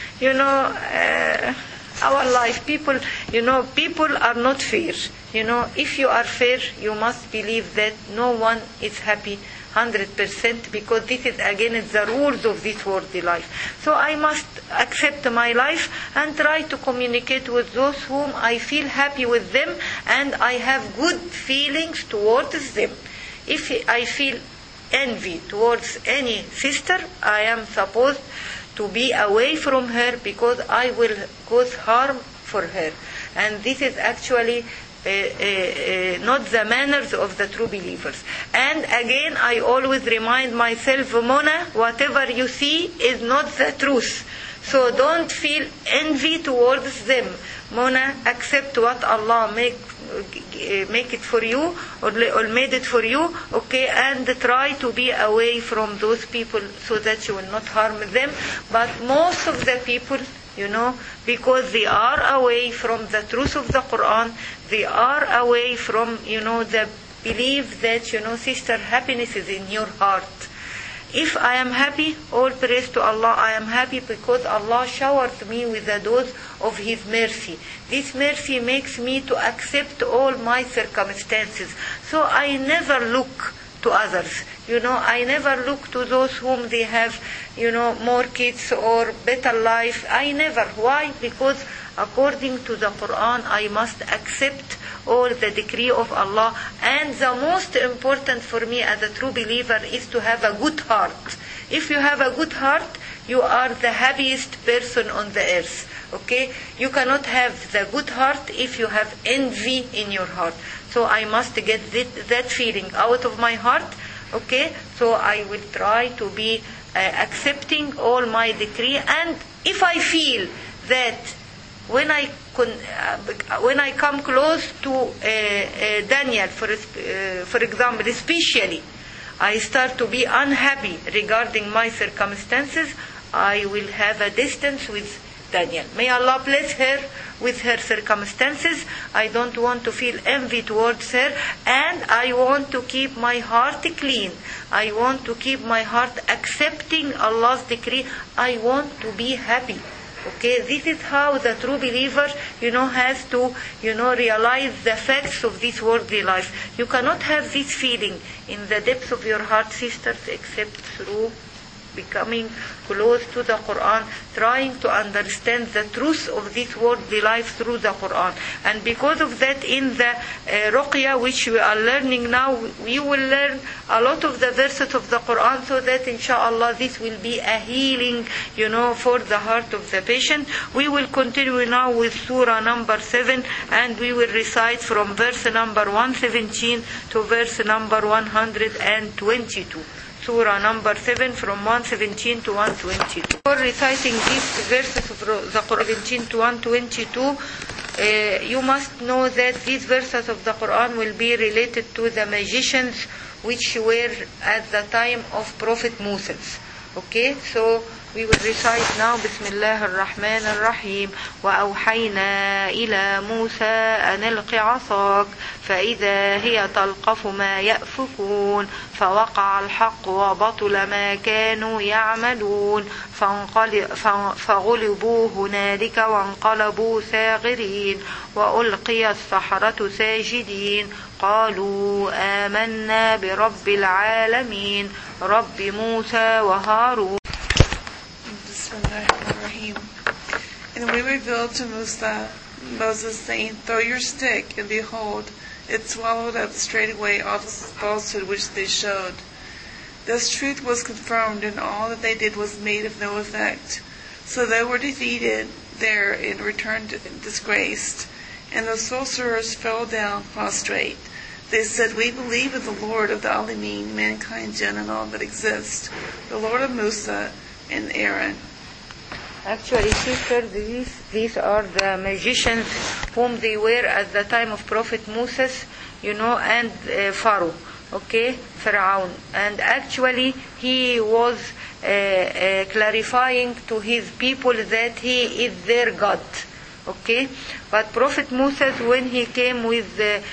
our life. People are not fair. If you are fair, you must believe that no one is happy 100%, because this is against the rules of this worldly life. So I must accept my life and try to communicate with those whom I feel happy with them and I have good feelings towards them. If I feel envy towards any sister, I am supposed to be away from her, because I will cause harm for her. And this is actually not the manners of the true believers. And again, I always remind myself, Mona, whatever you see is not the truth. So don't feel envy towards them. Mona, accept what Allah make it for you, or made it for you, okay, and try to be away from those people so that you will not harm them. But most of the people, because they are away from the truth of the Quran, they are away from, the belief that, sister, happiness is in your heart. If I am happy, all praise to Allah, I am happy because Allah showered me with a dose of His mercy. This mercy makes me to accept all my circumstances. So I never look to others. I never look to those whom they have, more kids or better life. I never. Why? Because according to the Quran, I must accept all the decree of Allah. And the most important for me as a true believer is to have a good heart. If you have a good heart, you are the happiest person on the earth. Okay? You cannot have the good heart if you have envy in your heart. So I must get that feeling out of my heart. Okay? So I will try to be accepting all my decree. And if I feel that when I come close to Daniel, for example, especially, I start to be unhappy regarding my circumstances, I will have a distance with Daniel. May Allah bless her with her circumstances. I don't want to feel envy towards her, and I want to keep my heart clean. I want to keep my heart accepting Allah's decree. I want to be happy. Okay, this is how the true believer, has to, realize the facts of this worldly life. You cannot have this feeling in the depths of your heart, sisters, except through becoming close to the Quran, trying to understand the truth of this worldly life through the Quran. And because of that, in the Ruqya, which we are learning now, we will learn a lot of the verses of the Quran, so that inshallah this will be a healing, for the heart of the patient. We will continue now with Surah number 7, and we will recite from verse number 117 to verse number 122. Surah number 7 from 117 to 122. Before reciting these verses of the Quran 17 to 122, you must know that these verses of the Quran will be related to the magicians which were at the time of Prophet Moses. Okay, so we will recite now Bismillah ar-Rahman ar-Rahim وأوحينا إلى موسى أن الق عصاك فإذا هي تلقف ما يأفكون فوقع الحق وبطل ما كانوا يعملون فغلبوا هنالك وانقلبوا ساغرين وألقي السحرة ساجدين قالوا آمنا برب العالمين رب موسى وهارون. Bismillahirrahmanirrahim. And we revealed to Moses, saying, Throw your stick, and behold, it swallowed up straightway all the falsehood which they showed. Thus truth was confirmed, and all that they did was made of no effect. So they were defeated there and returned disgraced. And the sorcerers fell down prostrate. They said, We believe in the Lord of the Alameen, mankind, jinn, and all that exist, the Lord of Musa and Aaron. Actually, sisters, these are the magicians whom they were at the time of Prophet Moses, and Pharaoh, okay, Pharaoh. And actually, he was clarifying to his people that he is their God, okay. But Prophet Moses, when he came with the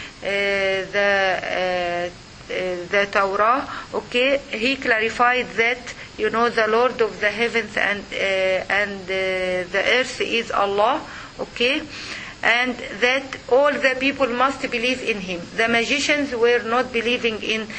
Torah, okay, he clarified that the Lord of the heavens and the earth is Allah, okay, and that all the people must believe in Him. The magicians were not believing in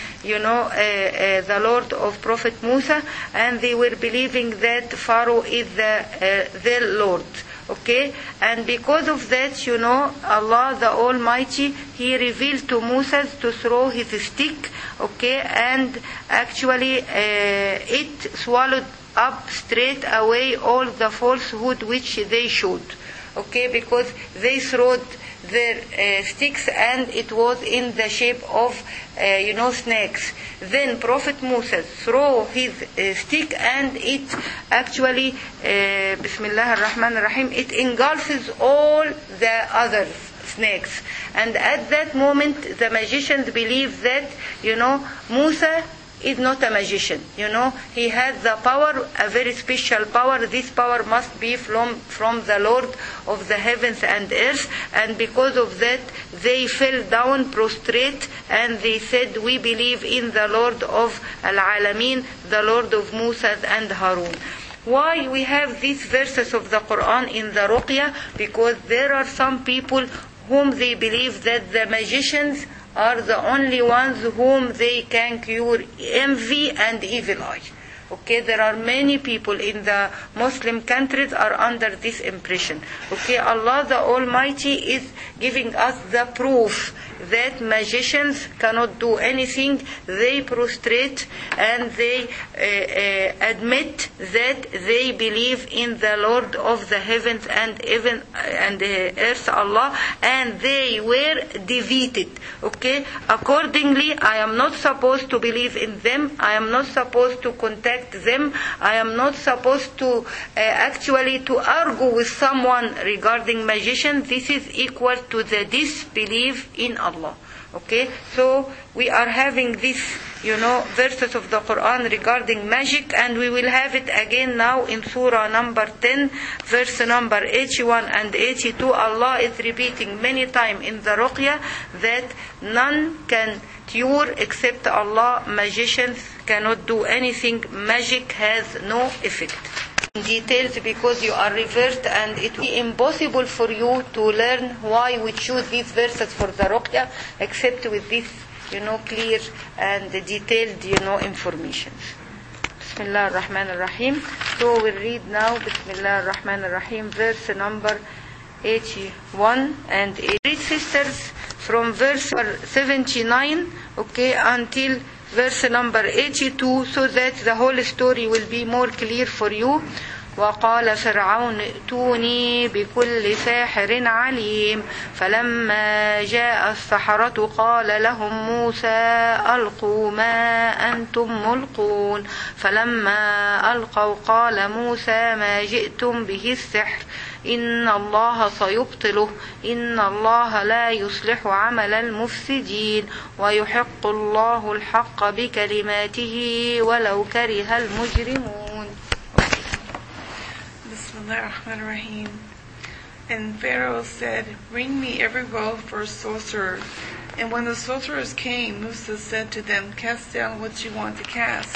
the Lord of Prophet Musa, and they were believing that Pharaoh is their Lord. Okay, and because of that, Allah the Almighty, He revealed to Moses to throw his stick, okay, and actually it swallowed up straight away all the falsehood which they showed, okay, because they throwed their sticks and it was in the shape of snakes. Then Prophet Moses threw his stick and it actually Bismillah ar-Rahman ar-Rahim, it engulfs all the other snakes. And at that moment the magicians believed that Musa is not a magician. He has the power, a very special power. This power must be from the Lord of the heavens and earth. And because of that, they fell down prostrate and they said, we believe in the Lord of Al-Alameen, the Lord of Musa and Harun. Why we have these verses of the Quran in the Ruqya? Because there are some people whom they believe that the magicians are the only ones whom they can cure envy and evil eye. Okay, there are many people in the Muslim countries are under this impression. Okay, Allah the Almighty is giving us the proof that magicians cannot do anything. They prostrate and they admit that they believe in the Lord of the heavens and the earth, Allah, and they were defeated. Okay, accordingly, I am not supposed to believe in them. I am not supposed to contact them. I am not supposed to actually to argue with someone regarding magician. This is equal to the disbelief in Allah. Okay, so we are having this verses of the Quran regarding magic, and we will have it again now in Surah number 10, verse number 81 and 82. Allah is repeating many times in the Ruqya that none can cure except Allah. Magicians cannot do anything. Magic has no effect. details because you are revert, and it will be impossible for you to learn why we choose these verses for the Ruqya except with this, clear and detailed, information. Bismillah ar-Rahman ar-Rahim. So we'll read now Bismillah ar-Rahman ar-Rahim, verse number 81 and 8. Sisters, from verse 79, until verse number 82, so that the whole story will be more clear for you. وقال فرعون ائتوني بكل ساحر عليم فلما جاء السحرة قال لهم موسى ألقوا ما أنتم ملقون فلما ألقوا قال موسى ما جئتم به السحر إن الله سيبطله إن الله لا يصلح عمل المفسدين ويحق الله الحق بكلماته ولو كره المجرمون. Bismillahirrahmanirrahim. And Pharaoh said, bring me every roll for a sorcerer. And when the sorcerers came, Musa said to them, cast down what you want to cast.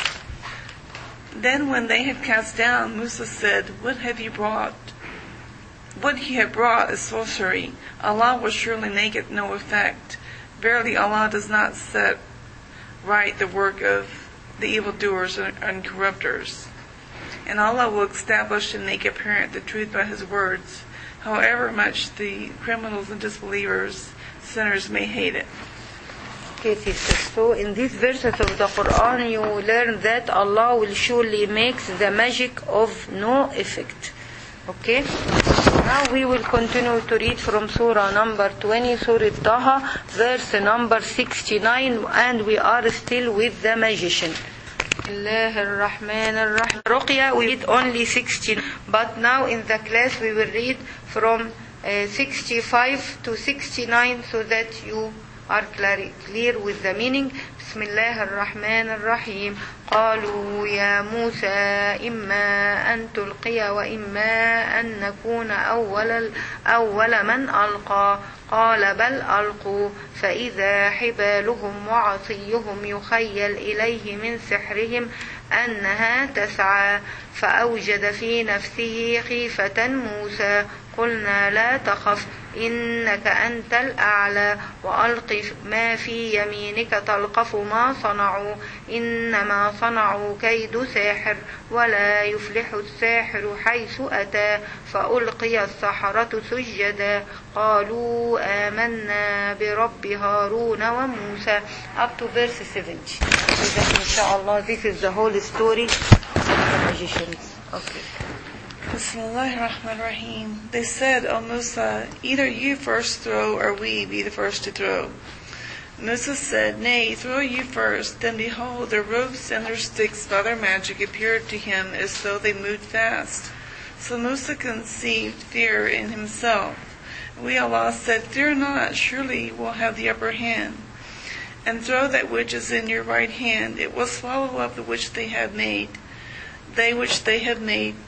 Then when they had cast down, Musa said, what have you brought? What he had brought is sorcery. Allah will surely make it no effect. Verily Allah does not set right the work of the evildoers and corruptors. And Allah will establish and make apparent the truth by His words, however much the criminals and disbelievers, sinners may hate it. Okay, sisters. So in these verses of the Quran, you learn that Allah will surely make the magic of no effect. Okay? Now we will continue to read from Surah number 20, Surah Taha, verse number 69, and we are still with the magician. Bismillah ar-Rahman ar-Rahim. Ruqya, we read only 16, but now in the class we will read from 65 to 69 so that you are clear with the meaning. Bismillah ar-Rahman ar-Rahim. قالوا يا موسى إما أن تلقي وإما أن نكون أول من ألقى قال بل ألقوا فإذا حبالهم وعصيهم يخيل إليه من سحرهم أنها تسعى فأوجد في نفسه خيفة موسى قلنا لا تخف إنك أنت الأعلى وألق ما في يمينك تلقف ما صنعوا إنما صنعوا كيد ساحر ولا يفلح الساحر حيث أتى فألقي السحرة سجدا قالوا آمنا برب هارون وموسى up to verse 70. So that inshallah this is the whole story of the magicians. Okay. Bismillahirrahmanirrahim. They said, O Musa, either you first throw or we be the first to throw. Musa said, nay, throw you first. Then behold, their ropes and their sticks by their magic appeared to him as though they moved fast. So Musa conceived fear in himself. We, Allah, said, fear not, surely you will have the upper hand. And throw that which is in your right hand. It will swallow up the which they have made. That which they have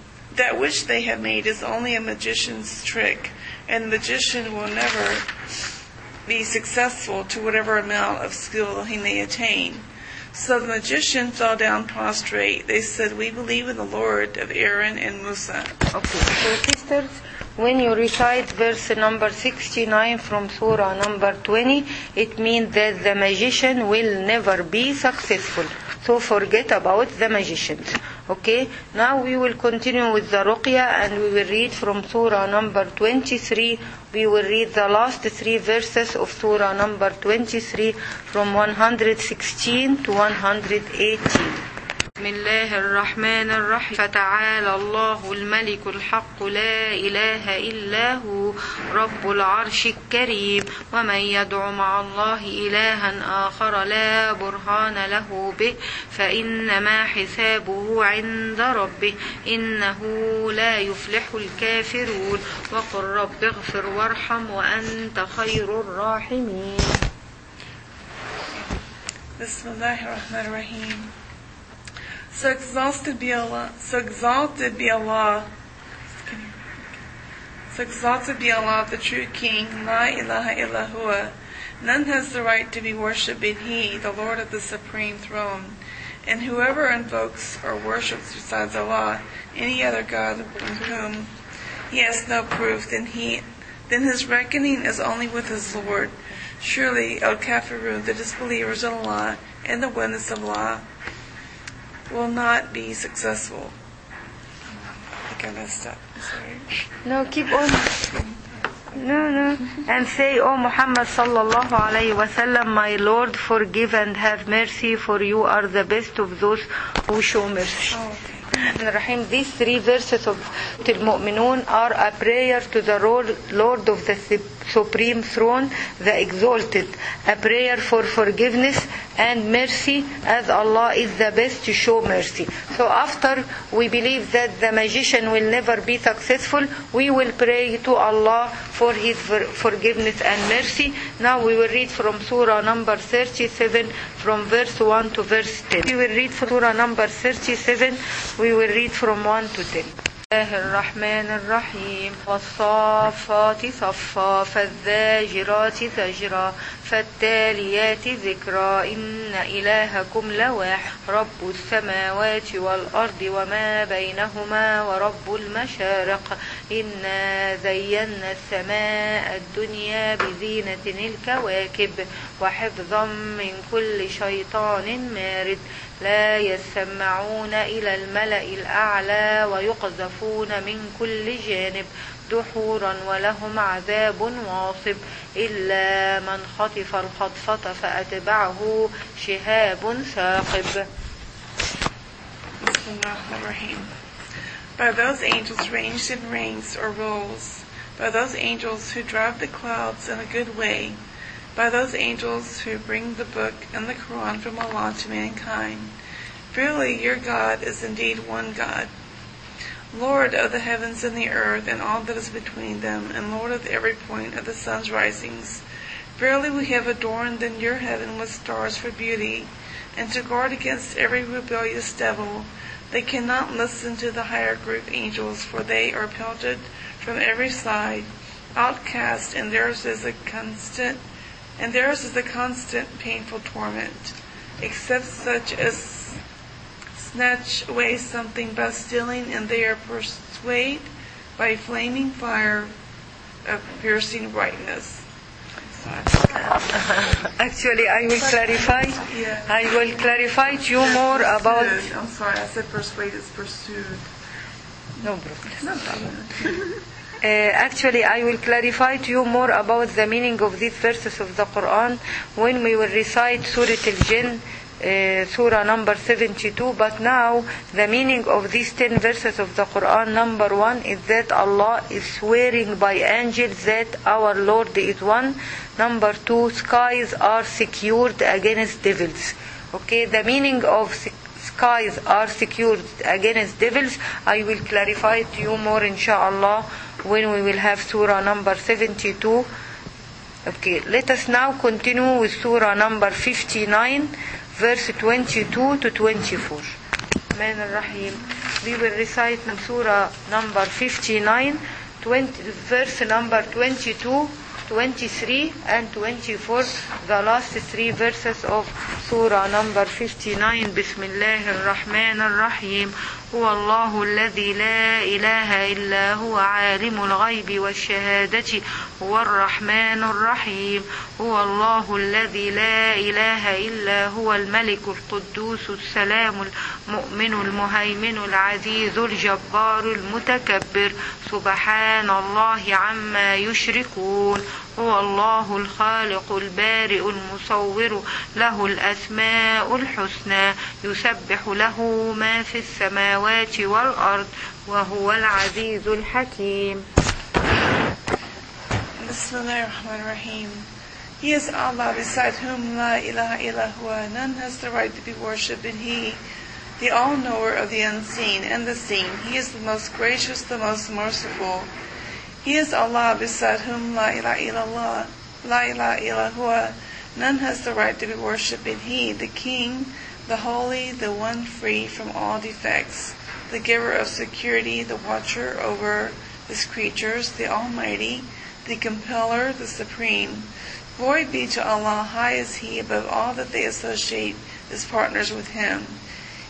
made is only a magician's trick, and the magician will never be successful to whatever amount of skill he may attain. So the magician fell down prostrate. They said, we believe in the Lord of Aaron and Musa. Okay, so sisters, when you recite verse number 69 from Surah number 20, it means that the magician will never be successful. So forget about the magicians. Okay, now we will continue with the Ruqya and we will read from Surah number 23. We will read the last 3 verses of Surah number 23 from 116 to 118. بسم الله الرحمن الرحيم فتعالى الله الملك الحق لا إله إلا هو رب العرش الكريم ومن يدع مع الله إلها آخر لا برهان له به فإنما حسابه عند ربه إنه لا يفلح الكافرون وقل رب اغفر وارحم وأنت خير الراحمين. بسم الله الرحمن الرحيم. So exalted be Allah, the true King, La ilaha illa huwa. None has the right to be worshipped but He, the Lord of the Supreme Throne. And whoever invokes or worships besides Allah any other God with whom he has no proof, then his reckoning is only with his Lord. Surely, al-Kafirun, the disbelievers in Allah and the witness of Allah, will not be successful. I think I messed up. I'm sorry. No, keep on. No. And say, O Muhammad sallallahu alayhi wa sallam, my Lord, forgive and have mercy, for you are the best of those who show mercy. Oh, okay. Rahim, these 3 verses of Al-Mu'minun are a prayer to the Lord of the Supreme Throne, the Exalted, a prayer for forgiveness and mercy, as Allah is the best to show mercy. So after we believe that the magician will never be successful, we will pray to Allah for His forgiveness and mercy. Now we will read from Surah number 37, from verse 1 to verse 10. We will read from Surah number 37, we will read from 1 to 10. الرحمن الرحيم والصافات صفا فالزاجرات زجرا فالتاليات ذكرا إن إلهكم لواحد رب السماوات والأرض وما بينهما ورب المشارق إنا زينا السماء الدنيا بزينة الكواكب وحفظا من كل شيطان مارد لا يسمعون إلى الملأ الأعلى ويقذفون من كل جانب دحورا ولهم عذاب واصب إلا من خطف الخطفة فأتبعه شهاب ثاقب. By those angels ranged in ranks or rows, by those angels who drive the clouds in a good way, by those angels who bring the book and the Quran from Allah to mankind. Verily, your God is indeed one God, Lord of the heavens and the earth and all that is between them, and Lord of every point of the sun's risings. Verily, we have adorned in your heaven with stars for beauty, and to guard against every rebellious devil. They cannot listen to the higher group angels, for they are pelted from every side, outcast, and theirs is a constant painful torment, except such as snatch away something by stealing, and they are pursued by flaming fire of piercing brightness. Actually, I will clarify. Yeah. I will clarify to you more about. I'm sorry, I said persuade is pursued. No problem. No problem. Actually, I will clarify to you more about the meaning of these verses of the Quran when we will recite Surah Al-Jinn, Surah number 72. But now, the meaning of these 10 verses of the Quran, number 1 is that Allah is swearing by angels that our Lord is one. Number 2, skies are secured against devils. Okay, the meaning of skies are secured against devils, I will clarify to you more, inshallah, when we will have Surah number 72. Okay, let us now continue with Surah number 59, verse 22 to 24. Rahman ar-Rahim. We will recite Surah number 59, verse number 22, 23 and 24, the last 3 verses of Surah number 59. Bismillah ar-Rahman ar-Rahim. هو الله الذي لا إله إلا هو عالم الغيب والشهادة هو الرحمن الرحيم. هو الله الذي لا إله إلا هو الملك القدوس السلام المؤمن المهيمن العزيز الجبار المتكبر سبحان الله عما يشركون. هو الله الخالق البارئ المصور له الأسماء الحسنى يسبح له ما في السماوات والأرض وهو العزيز الحكيم. Bismillahirrahmanirrahim. He is Allah, beside whom la ilaha illa huwa, none has the right to be worshipped but He, the all-knower of the unseen and the seen. He is the most gracious, the most merciful. He is Allah, beside whom la ilaha illa huwa, none has the right to be worshipped but He, the King, the Holy, the one free from all defects, the giver of security, the watcher over His creatures, the Almighty, the Compeller, the Supreme. Glory be to Allah, high is He above all that they associate as partners with Him.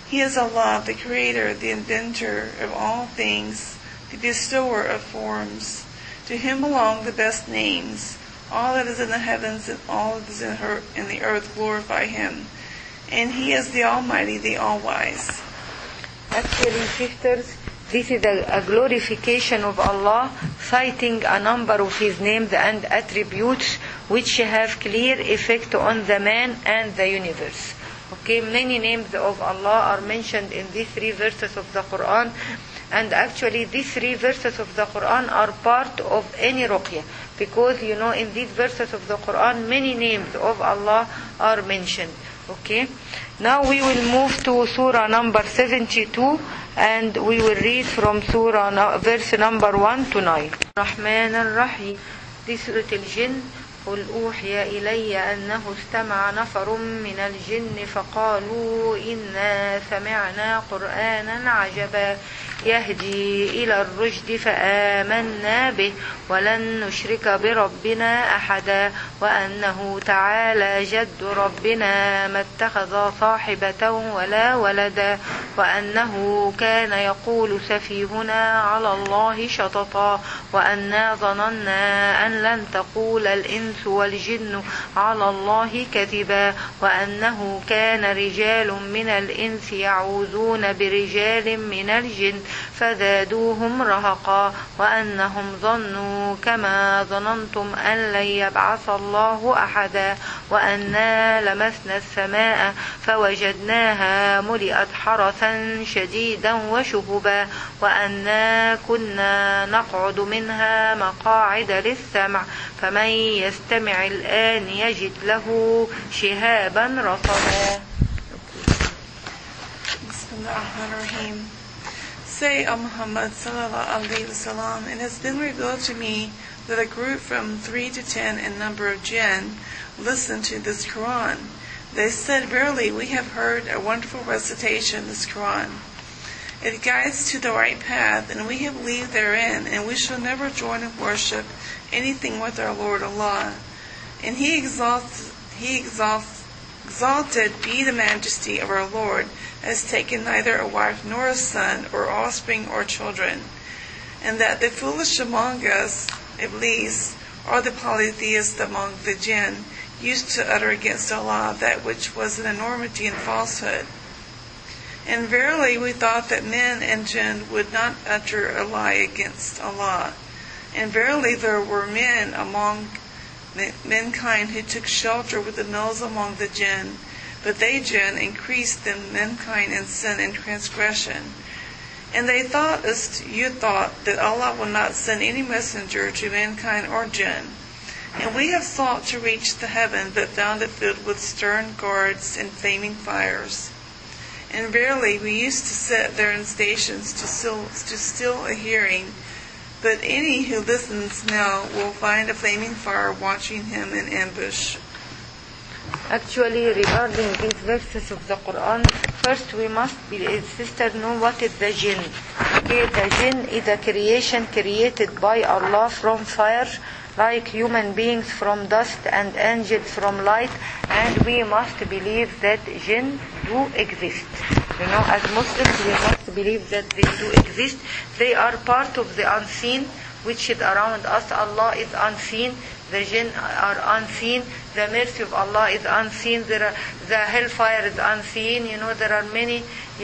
He is Allah, the creator, the inventor of all things, the bestower of forms. To him belong the best names. All that is in the heavens and all that is in the earth glorify him. And he is the Almighty, the All-Wise. Actually, sisters, this is a glorification of Allah, citing a number of His names and attributes which have clear effect on the man and the universe. Okay, many names of Allah are mentioned in these 3 verses of the Quran, and actually these 3 verses of the Quran are part of any ruqya, because in these verses of the Quran many names of Allah are mentioned. Okay, now we will move to Surah number 72, and we will read from Surah verse number 1 to 9. Rahman al-Rahim. This Surah al-Jinn. قل أوحي إلي أنه استمع نفر من الجن فقالوا إنا سمعنا قرآنا عجبا يهدي إلى الرشد فآمنا به ولن نشرك بربنا أحدا وأنه تعالى جد ربنا ما اتخذ صاحبة ولا ولدا وأنه كان يقول سفيهنا على الله شططا وأنا ظننا أن لن تقول الإنس والجن على الله كذبا وأنه كان رجال من الإنس يعوذون برجال من الجن فزادوهم رهقا وأنهم ظنوا كما ظننتم أن لن يبعث الله أحدا وأنا لمسنا السماء فوجدناها ملئت حرسا شديدا وشهبا وأنا كنا نقعد منها مقاعد للسمع فمن يستمع الآن يجد له شهابا رصدا. Bismillahirrahmanirrahim. Say, O Muhammad sallallahu alaihi wasallam, it has been revealed to me that a group from 3 to 10 in number of jinn listened to this Quran. They said, verily, we have heard a wonderful recitation of this Quran. It guides to the right path, and we have believed therein, and we shall never join in worship anything with our Lord Allah. And He exalted be the majesty of our Lord, has taken neither a wife nor a son, or offspring or children, and that the foolish among us, Iblis, or the polytheists among the jinn, used to utter against Allah that which was an enormity and falsehood. And verily we thought that men and jinn would not utter a lie against Allah. And verily there were men among mankind who took shelter with the males among the jinn, but they jinn increased than mankind in sin and transgression. And they thought as you thought, that Allah will not send any messenger to mankind or jinn. And we have sought to reach the heaven, but found it filled with stern guards and flaming fires. And verily we used to sit there in stations to still a hearing, but any who listens now will find a flaming fire watching him in ambush. Actually, regarding these verses of the Quran, first we must sister know what is the jinn. Okay, the jinn is a creation created by Allah from fire, like human beings from dust and angels from light, and we must believe that jinn do exist. As Muslims we must believe that they do exist. They are part of the unseen which is around us. Allah is unseen, the jinn are unseen, the mercy of Allah is unseen, the hellfire is unseen. There are many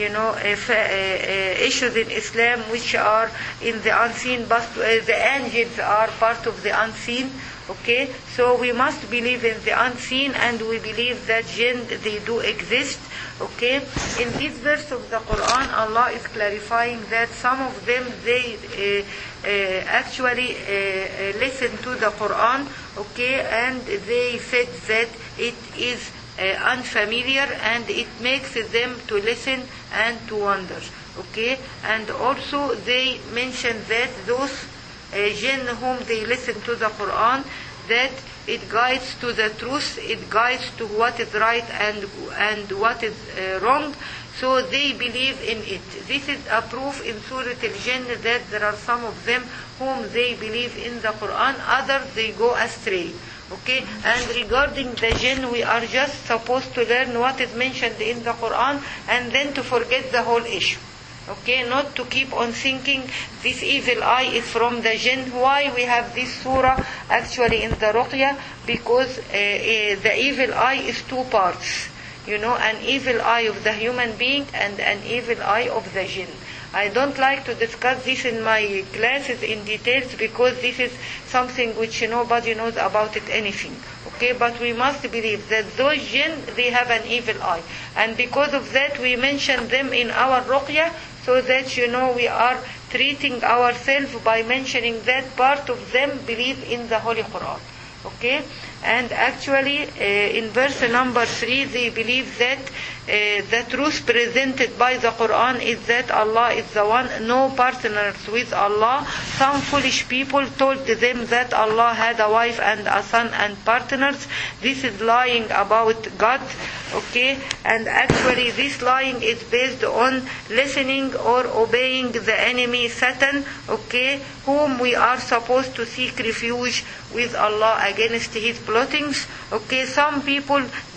issues in Islam which are in the unseen, but the angels are part of the unseen. Okay, so we must believe in the unseen, and we believe that jinn, they do exist. Okay, in this verse of the Quran, Allah is clarifying that some of them, they actually listen to the Quran, okay, and they said that it is unfamiliar, and it makes them to listen and to wonder. Okay, and also they mention that those jinn whom they listen to the Quran, that it guides to the truth, it guides to what is right and what is wrong, so they believe in it. This is a proof in Surah Al-Jinn that there are some of them whom they believe in the Quran, others they go astray. Okay, and regarding the jinn, we are just supposed to learn what is mentioned in the Quran and then to forget the whole issue. Okay, not to keep on thinking this evil eye is from the jinn. Why we have this surah actually in the Ruqya? Because the evil eye is two parts. An evil eye of the human being and an evil eye of the jinn. I don't like to discuss this in my classes in details because this is something which nobody knows about it anything. Okay, but we must believe that those jinn, they have an evil eye. And because of that, we mention them in our ruqya so that we are treating ourselves by mentioning that part of them believe in the Holy Quran. Okay, and actually in verse number 3 they believe that the truth presented by the Quran is that Allah is the one, no partners with Allah. Some foolish people told them that Allah had a wife and a son and partners. This is lying about God. Okay, and actually this lying is based on listening or obeying the enemy Satan, okay, whom we are supposed to seek refuge with Allah against his plottings. Okay, some people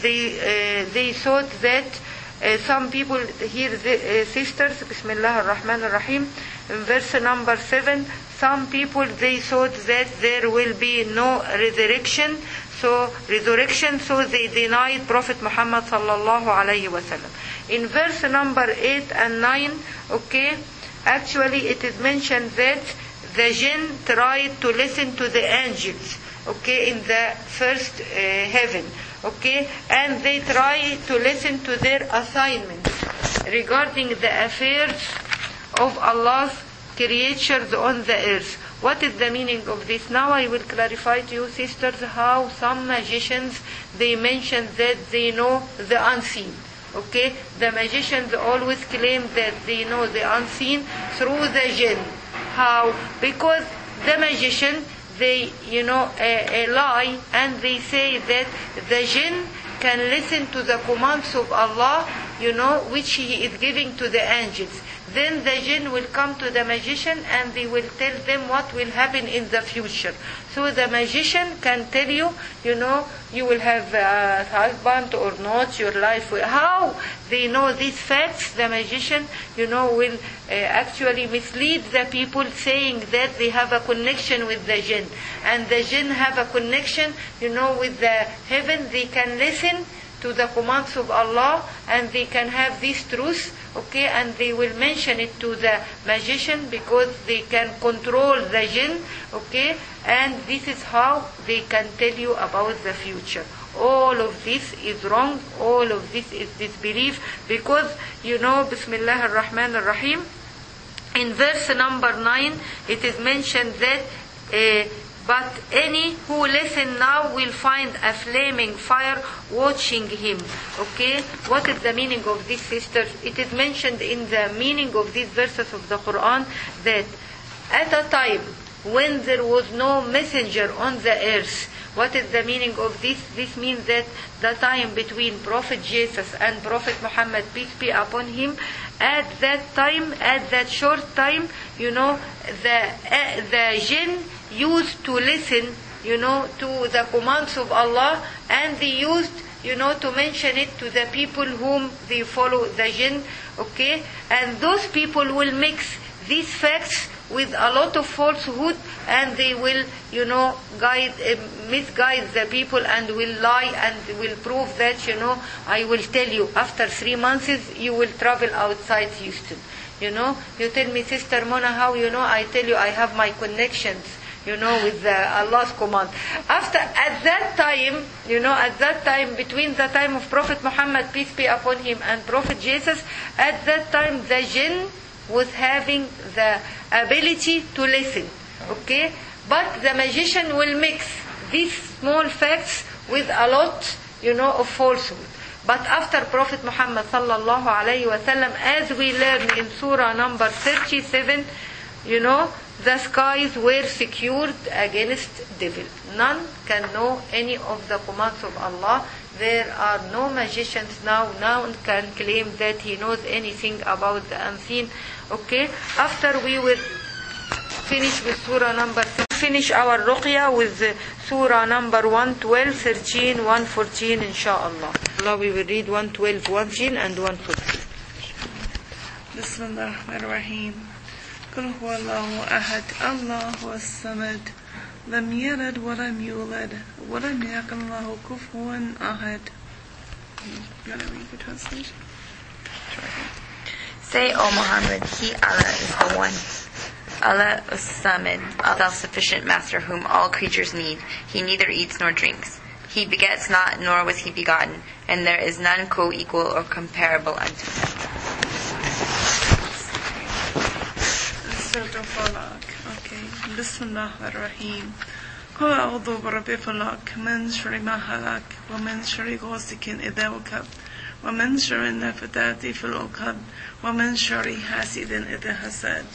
they thought that some people here, sisters, Bismillah ar-Rahman ar-Rahim, in verse number 7, some people they thought that there will be no resurrection, so they denied Prophet Muhammad sallallahu alayhi wasallam. In verse number 8 and 9, okay, actually it is mentioned that the jinn tried to listen to the angels, okay, in the first heaven, okay, and they try to listen to their assignments regarding the affairs of Allah's creatures on the earth. What is the meaning of this? Now I will clarify to you, sisters, how some magicians, they mention that they know the unseen. Okay, the magicians always claim that they know the unseen through the jinn. How? Because the magician, they lie and they say that the jinn can listen to the commands of Allah, which he is giving to the angels. Then the jinn will come to the magician and they will tell them what will happen in the future. So the magician can tell you, you will have a husband or not, your life will. How they know these facts? The magician, will actually mislead the people saying that they have a connection with the jinn. And the jinn have a connection, with the heaven. They can listen to the commands of Allah and they can have this truth, okay, and they will mention it to the magician because they can control the jinn, okay, and this is how they can tell you about the future. All of this is wrong, all of this is disbelief because, Bismillah ar-Rahman ar-Rahim, in verse number 9 it is mentioned that but any who listen now will find a flaming fire watching him. Okay, what is the meaning of this, sisters? It is mentioned in the meaning of these verses of the Quran that at a time when there was no messenger on the earth. What is the meaning of this? This means that the time between Prophet Jesus and Prophet Muhammad, peace be upon him, at that short time, the jinn used to listen, to the commands of Allah, and they used, to mention it to the people whom they follow the jinn, okay? And those people will mix these facts with a lot of falsehood, and they will, misguide the people and will lie and will prove that, I will tell you, after 3 months you will travel outside Houston. You tell me, Sister Mona, how I tell you I have my connections, with Allah's command. At that time, between the time of Prophet Muhammad, peace be upon him, and Prophet Jesus, at that time the jinn was having the ability to listen, okay? But the magician will mix these small facts with a lot, of falsehood. But after Prophet Muhammad sallallahu alayhi wa sallam, as we learn in Surah number 37, the skies were secured against devil. None can know any of the commands of Allah. There are no magicians now. None can claim that he knows anything about the unseen. Okay? After we will finish with Surah number 6. Finish our ruqya with surah number 112, 13, 114 inshallah. Allah, we will read 112, 113 and 114. Bismillah ar-Rahman ar-Rahim. Qul huwa Allahu ahad, Allahu as-samad. Lam yalid wa lam yulad wa lam yakun lahu kufuwan ahad. You want to read the translation? Say, O Muhammad, He, Allah, is the one. Allah is Samad, all-sufficient Master whom all creatures need. He neither eats nor drinks. He begets not, nor was He begotten, and there is none co-equal or comparable unto Him. Surah Al-Falaq. Okay. Bismillah ar-Rahim. قل أعوذ برب الفلق من شر ما خلق ومن شر غاسق إذا وقب ومن شر النفثات في العقد ومن شر حاسد إذا حسد.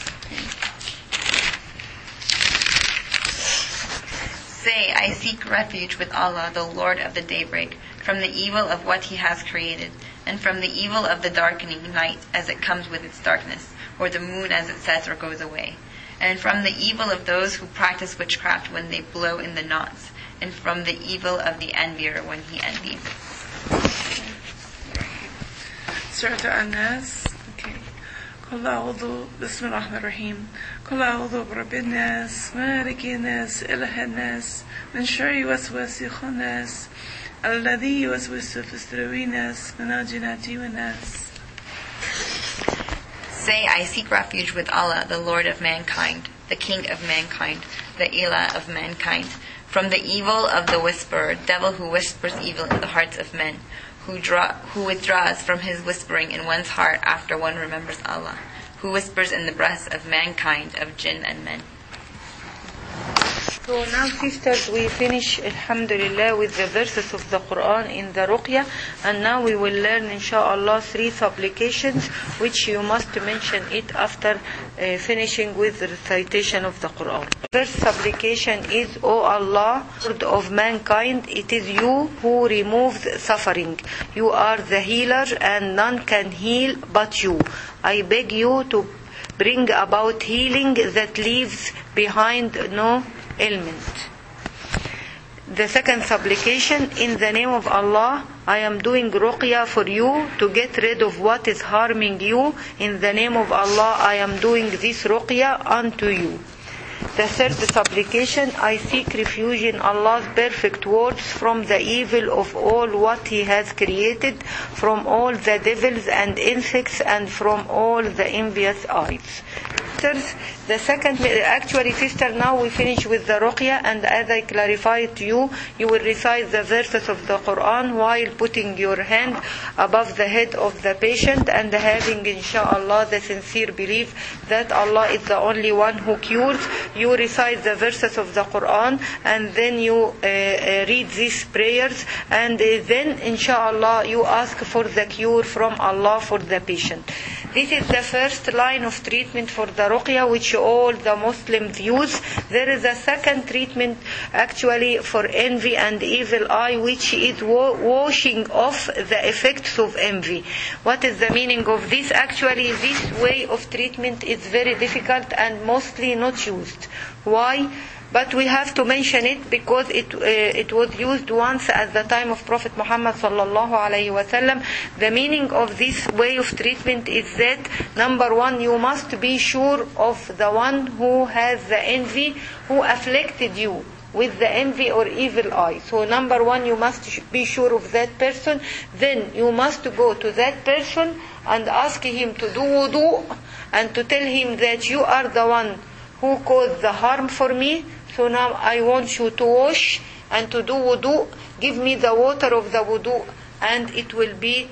Say, I seek refuge with Allah, the Lord of the daybreak, from the evil of what He has created, and from the evil of the darkening night as it comes with its darkness, or the moon as it sets or goes away, and from the evil of those who practice witchcraft when they blow in the knots, and from the evil of the envier when he envies. Surah Al-Nas. Okay. قل أعوذ بسم الله الرحمن الرحيم قل أعوذ برب الناس مالك الناس إله الناس من شر وسواس الخناس الذي يوسوس في صدور الناس من الجنة والناس. Say, I seek refuge with Allah, the Lord of mankind, the King of mankind, the Ilah of mankind, from the evil of the whisperer, devil who whispers evil in the hearts of men, who withdraws from his whispering in one's heart after one remembers Allah, who whispers in the breasts of mankind, of jinn and men. So now, sisters, we finish, alhamdulillah, with the verses of the Quran in the Ruqya, and now we will learn, inshallah, 3 supplications, which you must mention it after finishing with the recitation of the Quran. First supplication is, O Allah, Lord of mankind, it is you who removes suffering. You are the healer, and none can heal but you. I beg you to bring about healing that leaves behind no ailment. The second supplication, in the name of Allah, I am doing ruqya for you to get rid of what is harming you. In the name of Allah, I am doing this ruqya unto you. The third supplication, I seek refuge in Allah's perfect words from the evil of all what He has created, from all the devils and insects, and from all the envious eyes. The second, actually, sister, now we finish with the ruqya, and as I clarified to you, you will recite the verses of the Quran while putting your hand above the head of the patient and having, inshallah, the sincere belief that Allah is the only one who cures. You recite the verses of the Quran, and then you read these prayers, and then, inshallah, you ask for the cure from Allah for the patient. This is the first line of treatment for the ruqya, which all the Muslims use. There is a second treatment, actually, for envy and evil eye, which is washing off the effects of envy. What is the meaning of this? Actually, this way of treatment is very difficult and mostly not used. Why? But we have to mention it because it was used once at the time of Prophet Muhammad sallallahu alaihi wasallam. The meaning of this way of treatment is that, number one, you must be sure of the one who has the envy, who afflicted you with the envy or evil eye. So number one, you must be sure of that person. Then you must go to that person and ask him to do wudu and to tell him that you are the one who caused the harm for me. So now I want you to wash and to do wudu. Give me the water of the wudu, and it will be,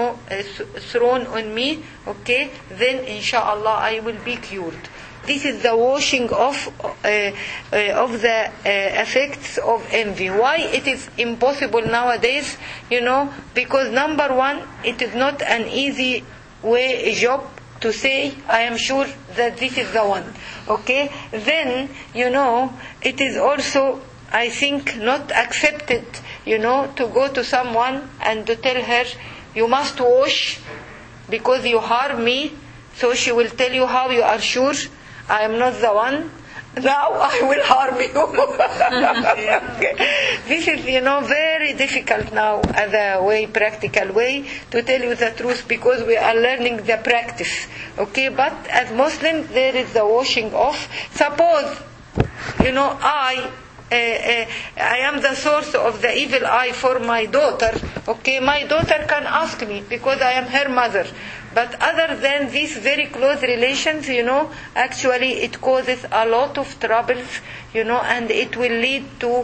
thrown on me. Okay? Then, inshallah, I will be cured. This is the washing off of the effects of envy. Why it is impossible nowadays? Because number one, it is not an easy job to say, I am sure that this is the one. Okay? Then, it is also, I think, not accepted, to go to someone and to tell her, you must wash because you harm me. So she will tell you how you are sure I am not the one. now I will harm you. Okay. This is, very difficult now as a way, practical way to tell you the truth, because we are learning the practice. Okay, but as Muslims there is the washing off. Suppose, I am the source of the evil eye for my daughter. Okay, my daughter can ask me because I am her mother. But other than these very close relations, actually it causes a lot of troubles, and it will lead to,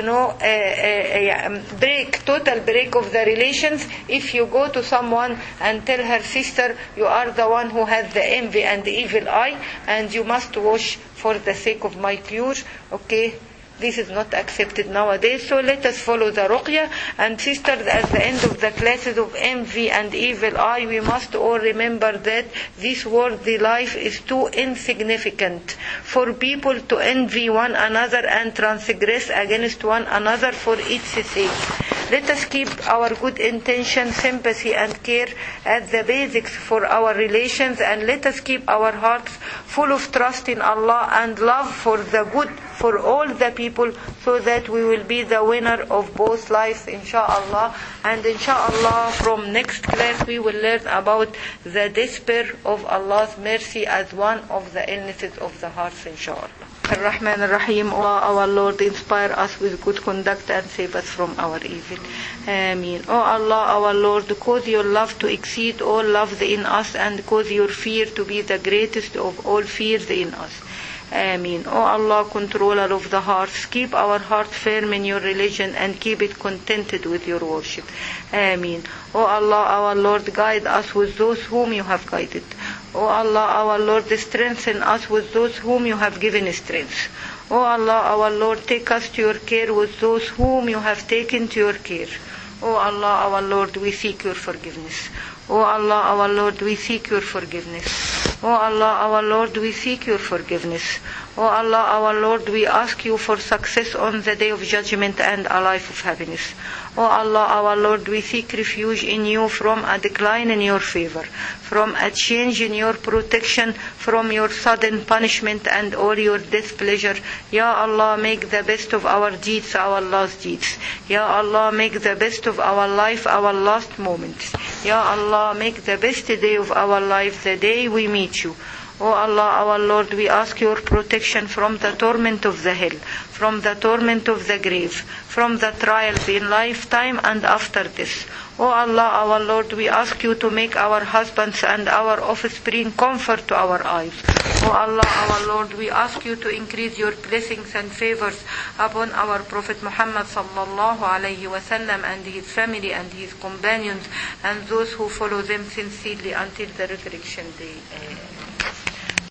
total break of the relations. If you go to someone and tell her sister, you are the one who has the envy and the evil eye, and you must wash for the sake of my cure, okay? This is not accepted nowadays. So let us follow the ruqya. And sisters, at the end of the classes of envy and evil eye, we must all remember that this worldly life is too insignificant for people to envy one another and transgress against one another for its sake. Let us keep our good intention, sympathy and care as the basics for our relations, and let us keep our hearts full of trust in Allah and love for the good for all the people, so that we will be the winner of both lives, insha'Allah. And insha'Allah, from next class we will learn about the despair of Allah's mercy as one of the illnesses of the hearts, insha'Allah. Ar-Rahman Ar-Rahim, O our Lord, inspire us with good conduct and save us from our evil. Ameen. O Allah, our Lord, cause your love to exceed all loves in us, and cause your fear to be the greatest of all fears in us. Ameen. O Allah, controller of the hearts, keep our heart firm in your religion and keep it contented with your worship. Ameen. O Allah, our Lord, guide us with those whom you have guided. O Allah, our Lord, strengthen us with those whom you have given strength. O Allah, our Lord, take us to your care with those whom you have taken to your care. O Allah, our Lord, we seek your forgiveness. O Allah, our Lord, we seek your forgiveness. O Allah, our Lord, we seek your forgiveness. O Allah, our Lord, we ask you for success on the day of judgment and a life of happiness. O Allah, our Lord, we seek refuge in you from a decline in your favor, from a change in your protection, from your sudden punishment and all your displeasure. Ya Allah, make the best of our deeds our last deeds. Ya Allah, make the best of our life our last moments. Ya Allah, make the best day of our life the day we meet you. O Allah, our Lord, we ask your protection from the torment of the hell, from the torment of the grave, from the trials in lifetime and after death. O Allah, our Lord, we ask you to make our husbands and our offspring comfort to our eyes. O Allah, our Lord, we ask you to increase your blessings and favors upon our Prophet Muhammad sallallahu alayhi wasallam and his family and his companions and those who follow them sincerely until the resurrection day.